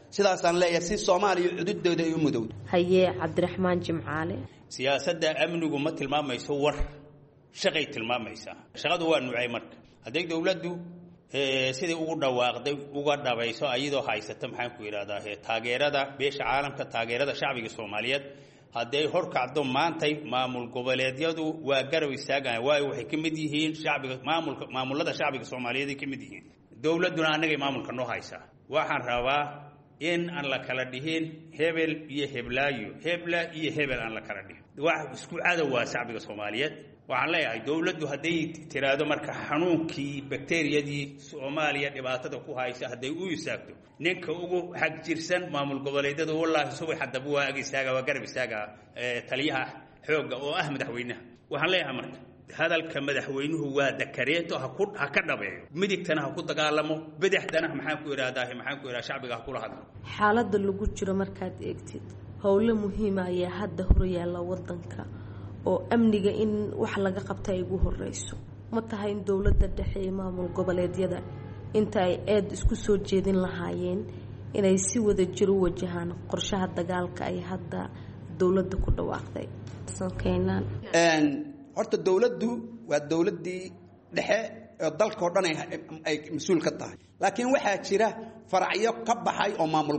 sidaasaan leeyahay si Soomaaliya xuduudeeda ay u mudowdo. haye Cabdiraxmaan Jimcaale siyaasadda amnigu ma tilmaamayso war shaqay tilmaamaysaa shaqadu waa nuucay marka haday dawladdu sidii ugu dhawaaqday uga dhabayso ayadoo haysata maxaan ku yiraahdaa taageerada beesha caalamka taageerada shacbiga Soomaaliyeed haday horkacdo maantay maamul goboleedyadu waa garab istaagan waxay ka mid yihiin shacbiga maamulada shacbiga Soomaaliyeed ka mid yihiin dawladuna anaga maamulka noo haysa waxaan rabaa in aan la kala dhihin hebel iyo heblaayo hebla iyo hebel aan la kala dhihin wax isku cadow waa shacbiga Soomaaliyeed waxaan leeyahay dawladdu haday tiraado marka xanuunkii bakteeriyadii Soomaaliya dhibaatada ku haysa haday u istaagto ninka ugu xaq jirsan maamul goboleedyada wallahi subax hadaba waa agistaaga waa garab istaaga taliyaha xooga oo ah madaxweynaha waxaan leeyahay marka hadalka madaxweynuhu waa dakareeto ha ka dhabeeyo midigtana ha ku dagaalamo bidixdana maxaan ku yiraahdaa shacbiga ha kula hadlo xaaladda lagu jiro markaad eegtid howlo muhiim ah ayaa hadda horyaala wadanka oo amniga in wax laga qabta ay ugu horeyso ma tahay in dawladda dhexe ee maamul goboleedyada inta ay aad isku soo jeedin lahaayeen inay si wada jir u wajahaan qorshaha dagaalka ay hadda dawladda ku dhawaaqday sankeenan horta dawladdu waa dawladdii dhexe ee dalka oo dhan ay mas'uul ka tahay laakiin waxaa jira faracyo ka baxay oo maamul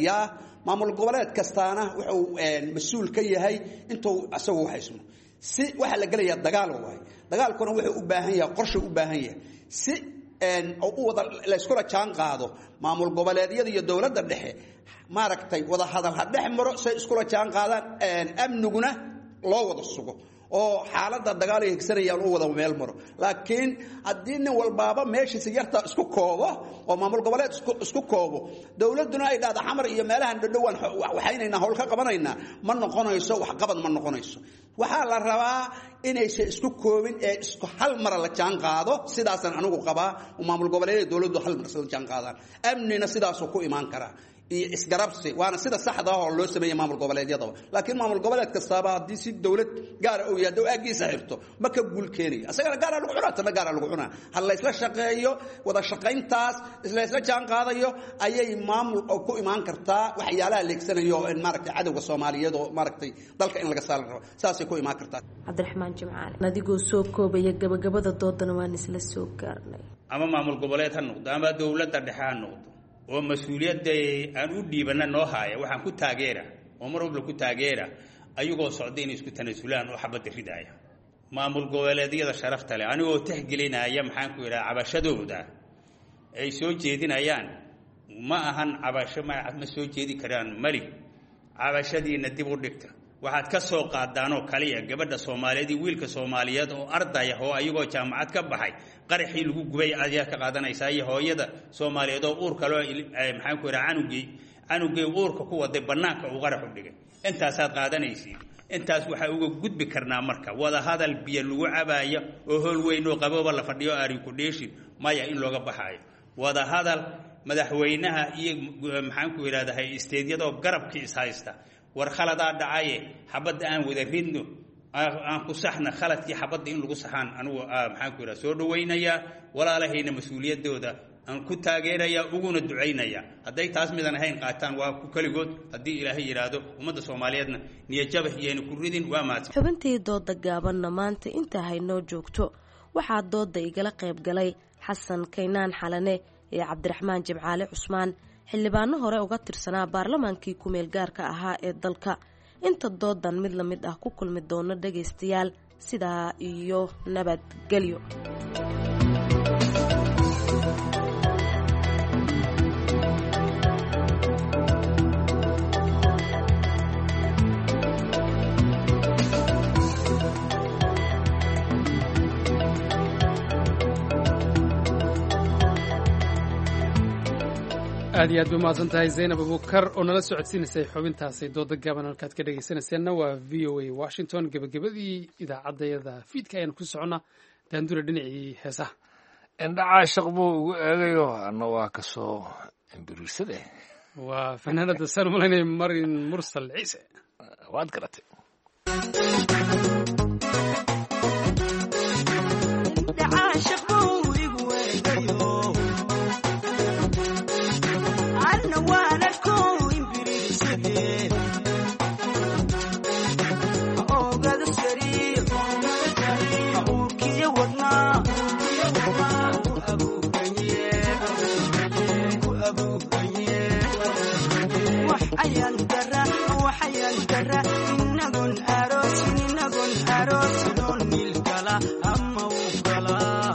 goboleed kastaana wuxuu mas'uul ka yahay intuu asagu haysmo si waxa la galayaa dagaal waay dagaalkuna wuxuu u baahan yahay qorshe u baahan yahay si oo wada la isku jaan qaado maamul goboleedyada iyo dawladda dhexe maaragtay wada hadal dhex maro si isku jaan qaadaan amniguna loo wada sugo oo xaaladda dagaal ay higsanayaan oo wada meel maro laakiin haddii nin walbaaba meeshiisa yarta isku koobo oo maamul goboleed isku koobo dawladuna ay dhaado xamar iyo meelahan dhadhawaan waxayna howl ka qabanaynaa ma noqonayso wax qabad ma noqonayso waxa la rabaa inay isku koobin ee isku hal mar la jaan qaado sidaasan anigu qabaa maamul goboleedyada dawladdu hal mar la jaan qaadaan amnina sidaas ku imaan kara iyo isgarabsi waana sida saxda ah oo loo sameeyay maamul goboleedyada laakiin maamul goboleed kastaba hadii si dawlad gaar ah oo yaado aagiisa xirto ma ka guul keenayo asagana gaar ah lagu xunaa tan gaar ah lagu xunaa hal la isla shaqeeyo wada shaqeyntaas isla jaan qaadayo ayay maamul oo ku imaan kartaa waxyaalaha leegsanayo in maaragtay cadawga Soomaaliyeed oo maaragtay dalka in laga saaro saasay ku imaan kartaa Cabdiraxmaan Jimcaale adigoo soo koobaya gabagabada doodana waan isla soo gaarnay ama maamul goboleed ha noqdo ama dawladda dhexe ha noqdo oo mas'uuliyadda aan u dhiibana noo haaya waxaan ku taageera oo mar walba ku taageera ayagoo socday in isku tanaasulaan oo xabad ridaaya maamul goboleedyada sharafta leh anigoo tixgelinaya maxaan ku yiraahdaa cabashadooda ay soo jeedinayaan ma ahan cabasho ma soo jeedi karaan mali cabashadiina dib u dhigta waxaad ka soo qaadaan oo kaliya gabadha Soomaaliyeed wiilka Soomaaliyeed oo arday ah oo ayagoo jaamacad ka baxay qaraxii lagu gubay aad ka qaadanaysaa iyo hooyada Soomaaliyeed oo uurka loo maxaan ku yiraahdaa canugay uurka ku waday banaanka uu qarax u dhigay intaas aad qaadanaysiin intaas waxa uga gudbi karnaa marka wada hadal biyo lagu cabaayo oo hool weyn oo qabooba la fadhiyo ari ku dheeshin maya in looga baxaayo wada hadal madaxweynaha iyo maxaan ku yiraahdaa isteediyada garabka is haysta war khalada dhacay xabada aan wada ridno aan ku saxna khaladkii xabada in lagu saxaan anigu maxaan ku yiraahdaa soo dhaweynaya walaalahayna mas'uuliyadooda aan ku taageeraya uguna duceynaya haday taas midan ahayn qaataan waa ku kaligood hadii Ilaahay yiraahdo umada Soomaaliyeedna niyad iyo ku ridin waa maad xubintii dooda gaabanna maanta inta hayno joogto waxaa dooda igala qayb galay Xasan Kaynaan Xalane iyo Cabdiraxmaan Jimcaale Cusmaan xildhibaano hore uga tirsanaa baarlamaankii ku meel gaarka ahaa ee dalka inta doodan mid la mid ah ku kulmi doono dhageystayaal sidaa iyo nabadgelyo aad iyo aad bay mahadsan tahay Zaynab Abuukar oo nala socodsiinaysay xubintaasi dooda gaaban halkaad ka dhageysanayseena waa VOA Washington gabagabadii idaacaddayada fiidka ayaan ku soconnaa daandura dhinacii heesaha indhacaa shaq buu ugu eegayo anna waa ka soo imbiriirsade waa fanaanada saan malaynay Marin Mursal Ciise waad garatay وانا كون inagon aroosin inagon aroosin oo nilgala ama uu galaa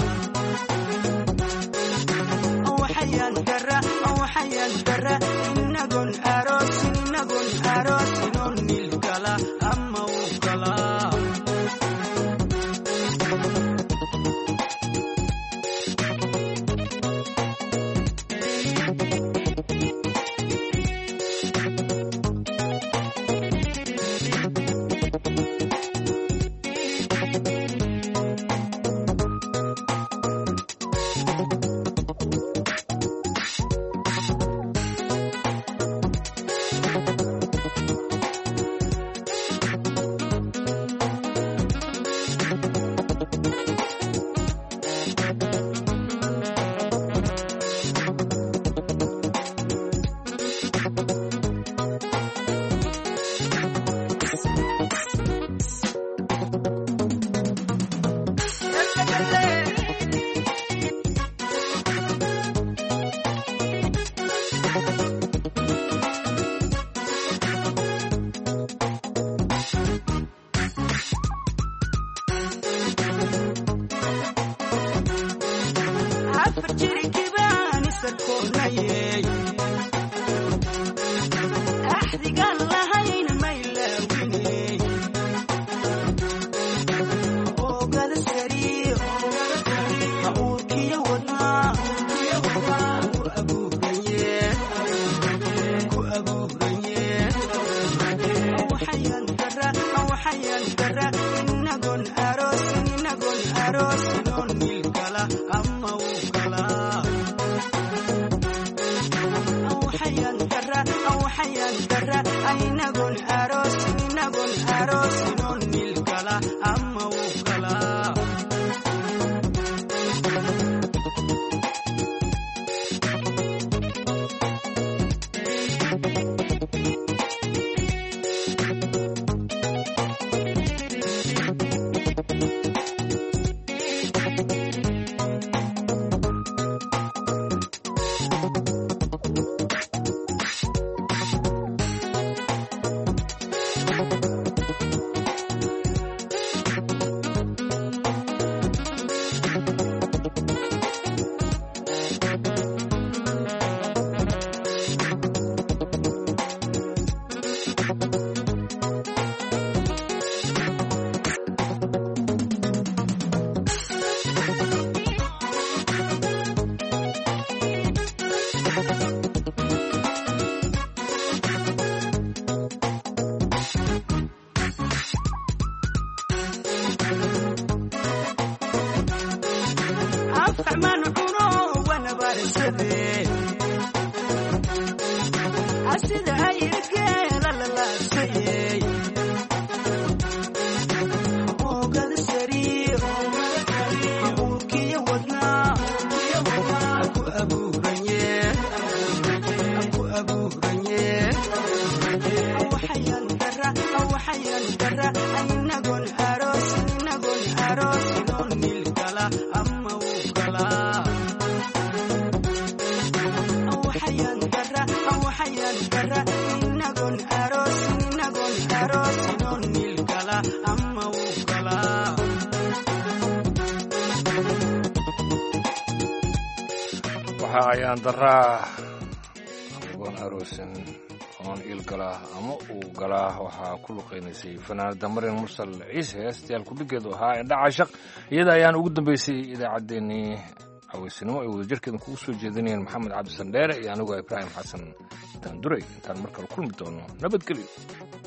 waxayaan dara inagon aroosin oo nilgala ama uu galaa waxa ayaan daraa anigoon aroosin oon ilgalaa ama uu galaa waxaa ku luqaynaysay fanaanada marin mursal ciise heestayaal kudhigeedu ahaa indha cashaq iyada ayaan ugu dambeysay idaacaddeenii caweysinimo ay wadajirkeeda kugu soo jeedinayeen maxamed cabdi sandheere iyo anigoo ibraahim xasan daanduray intaan mar kale kulmi doono nabadgelyo